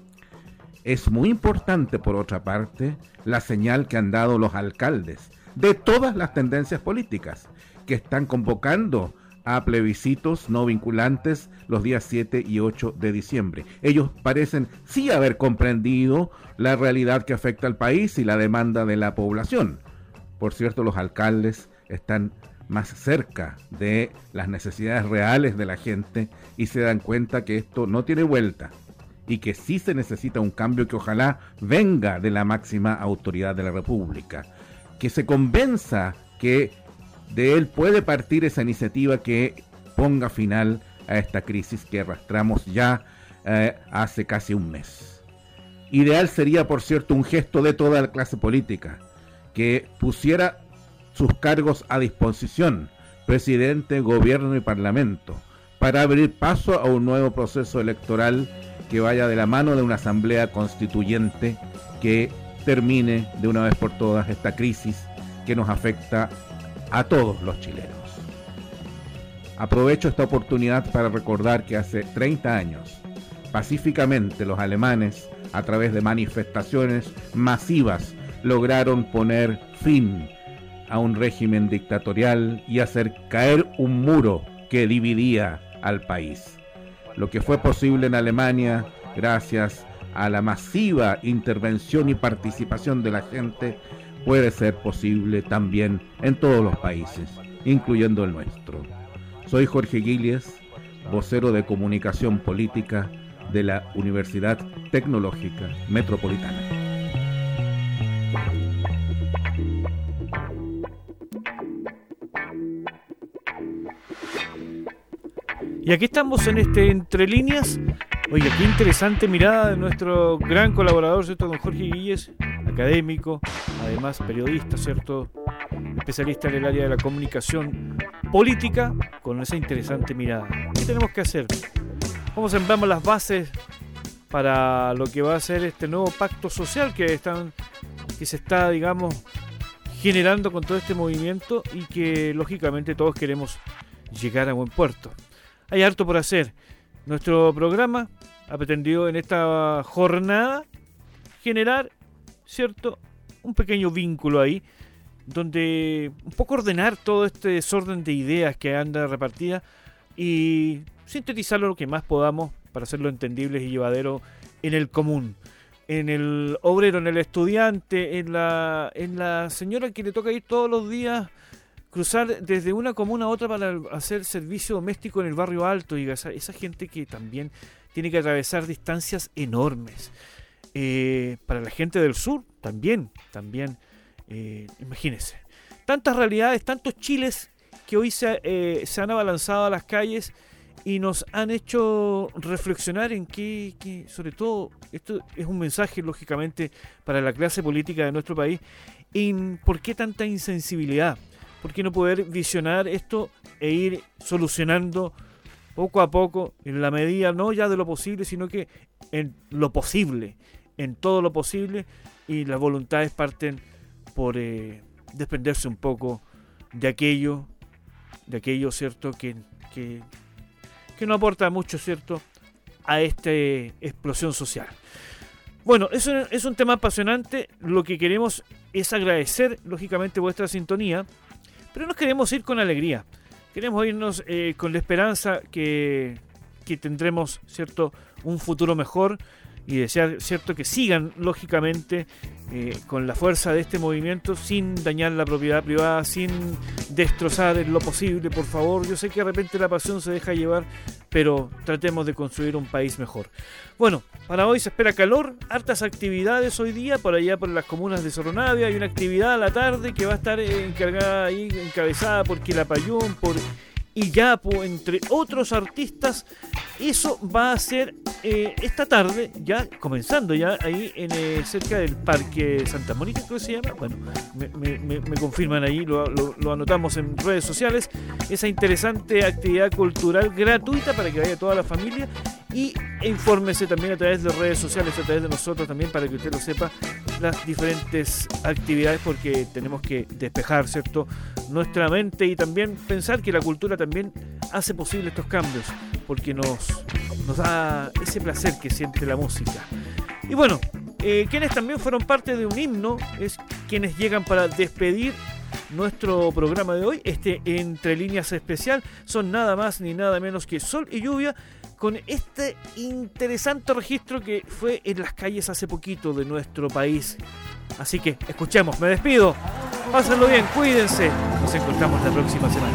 Es muy importante, por otra parte, la señal que han dado los alcaldes de todas las tendencias políticas que están convocando a plebiscitos no vinculantes los días siete y ocho de diciembre. Ellos parecen sí haber comprendido la realidad que afecta al país y la demanda de la población. Por cierto, los alcaldes están más cerca de las necesidades reales de la gente y se dan cuenta que esto no tiene vuelta y que sí se necesita un cambio que ojalá venga de la máxima autoridad de la República, que se convenza que de él puede partir esa iniciativa que ponga final a esta crisis que arrastramos ya eh, hace casi un mes. Ideal sería, por cierto, un gesto de toda la clase política, que pusiera sus cargos a disposición, presidente, gobierno y parlamento, para abrir paso a un nuevo proceso electoral que vaya de la mano de una asamblea constituyente que termine de una vez por todas esta crisis que nos afecta a todos los chilenos. Aprovecho esta oportunidad para recordar que hace treinta años, pacíficamente los alemanes, a través de manifestaciones masivas, lograron poner fin a un régimen dictatorial y hacer caer un muro que dividía al país. Lo que fue posible en Alemania gracias a la masiva intervención y participación de la gente puede ser posible también en todos los países, incluyendo el nuestro. Soy Jorge Guilles, vocero de comunicación política de la Universidad Tecnológica Metropolitana. Y aquí estamos en este Entre Líneas. Oiga, qué interesante mirada de nuestro gran colaborador, ¿cierto? Don Jorge Guilles, académico, además periodista, ¿cierto? Especialista en el área de la comunicación política, con esa interesante mirada. ¿Qué tenemos que hacer? ¿Cómo sembramos las bases para lo que va a ser este nuevo pacto social que, están, que se está, digamos, generando con todo este movimiento y que, lógicamente, todos queremos llegar a buen puerto? Hay harto por hacer. Nuestro programa ha pretendido en esta jornada generar, ¿cierto?, un pequeño vínculo ahí, donde un poco ordenar todo este desorden de ideas que anda repartida y sintetizarlo lo que más podamos para hacerlo entendible y llevadero en el común, en el obrero, en el estudiante, en la, en la señora que le toca ir todos los días, cruzar desde una comuna a otra para hacer servicio doméstico en el barrio alto, y esa, esa gente que también tiene que atravesar distancias enormes. Eh, para la gente del sur también, también, eh, imagínense, tantas realidades, tantos chiles que hoy se, eh, se han abalanzado a las calles y nos han hecho reflexionar en que, que, sobre todo, esto es un mensaje lógicamente para la clase política de nuestro país, en por qué tanta insensibilidad. ¿Por qué no poder visionar esto e ir solucionando poco a poco, en la medida no ya de lo posible, sino que en lo posible, en todo lo posible, y las voluntades parten por eh, desprenderse un poco de aquello, de aquello, ¿cierto?, que, que, que no aporta mucho, ¿cierto?, a esta explosión social. Bueno, eso es un tema apasionante. Lo que queremos es agradecer, lógicamente, vuestra sintonía. Pero nos queremos ir con alegría, queremos irnos eh, con la esperanza que, que tendremos, ¿cierto?, un futuro mejor, y desear, ¿cierto?, que sigan, lógicamente, eh, con la fuerza de este movimiento, sin dañar la propiedad privada, sin destrozar en lo posible, por favor. Yo sé que de repente la pasión se deja llevar, pero tratemos de construir un país mejor. Bueno, para hoy se espera calor, hartas actividades hoy día por allá por las comunas de Cerro Navia. Hay una actividad a la tarde que va a estar encargada ahí, encabezada por Quilapayún, por Iyapu, entre otros artistas. Eso va a ser eh, esta tarde, ya comenzando ya ahí en eh, cerca del Parque Santa Mónica, creo que se llama. Bueno, me, me, me confirman ahí, lo, lo, lo anotamos en redes sociales. Esa interesante actividad cultural gratuita para que vaya toda la familia, y infórmese también a través de redes sociales, a través de nosotros también, para que usted lo sepa, las diferentes actividades, porque tenemos que despejar, ¿cierto?, nuestra mente, y también pensar que la cultura también hace posible estos cambios, porque nos, nos da ese placer que siente la música. Y bueno, eh, quienes también fueron parte de un himno es quienes llegan para despedir nuestro programa de hoy, este Entre Líneas especial. Son nada más ni nada menos que Sol y Lluvia, con este interesante registro que fue en las calles hace poquito de nuestro país. Así que escuchemos, me despido, pásenlo bien, cuídense, nos encontramos la próxima semana.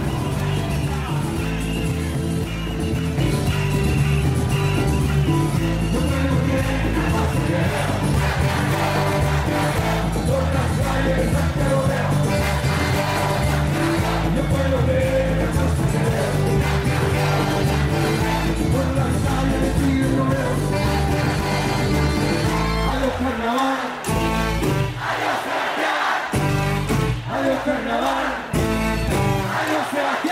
Carnaval, adiós Sebastián.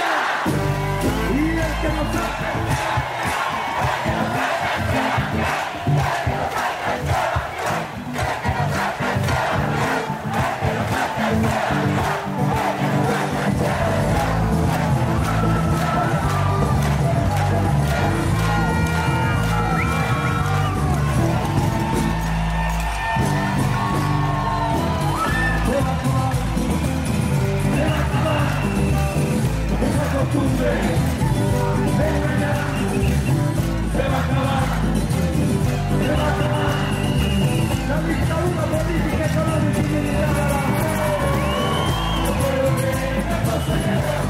política, económica y militar. No puedo creer la cosa que veo.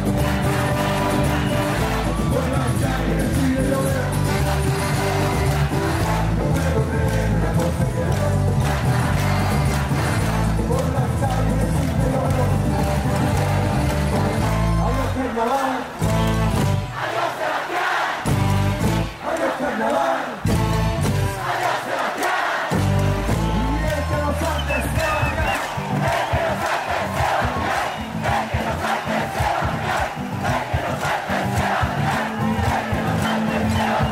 Por la sangre sigue lo veo. No puedo creer la cosa que veo. Por la sangre sigue lo veo. Adiós carnaval. Adiós Sebastián. Adiós carnaval. Adiós Sebastián. Y el que nos antes se va a caer. El que nos antes se va a caer. El que nos antes se va a caer. El que nos antes se va a caer. El que nos antes se va a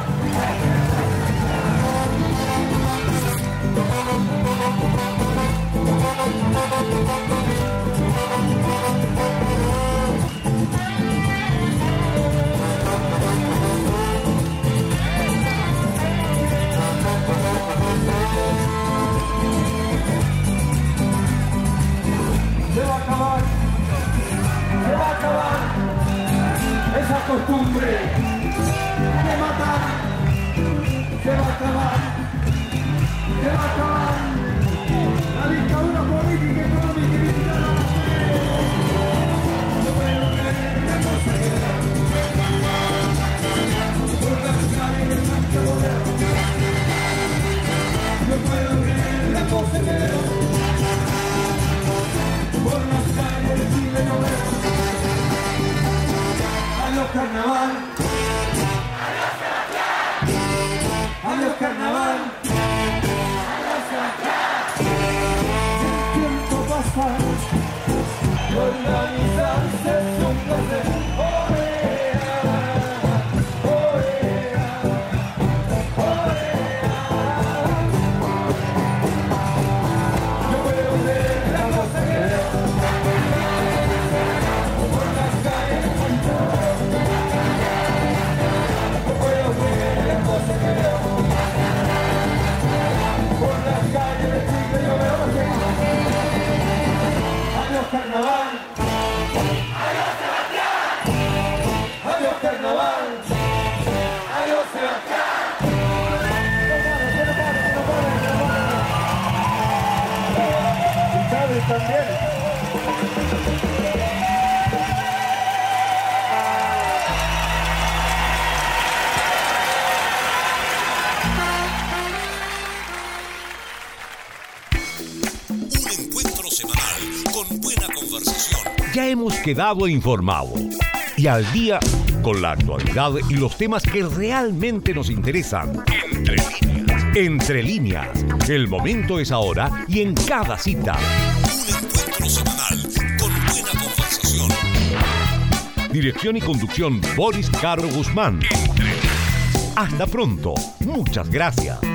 Se va a acabar, se va a acabar esa costumbre de matar, se va a acabar, se va a acabar la dictadura política, económica y militar. No puedo creer la cosa que veo, por las calles del mancha poder. No puedo creer la cosa que veo. Por las calles de Chile no veo. Adiós carnaval. Adiós Sebastián. Adiós carnaval. Adiós Sebastián. El tiempo pasa. Organizarse es un placer. Orea, orea, orea. Yo puedo ver la cosa que veo. Adiós carnaval. Adiós Sebastián. Adiós carnaval. Adiós Sebastián. No pare, no pare, no pare, no pare. Y sabes también. Ya hemos quedado informados y al día con la actualidad y los temas que realmente nos interesan. Entre líneas. Entre líneas. El momento es ahora y en cada cita. Un encuentro semanal con buena conversación. Dirección y conducción Boris Caro Guzmán. Hasta pronto. Muchas gracias.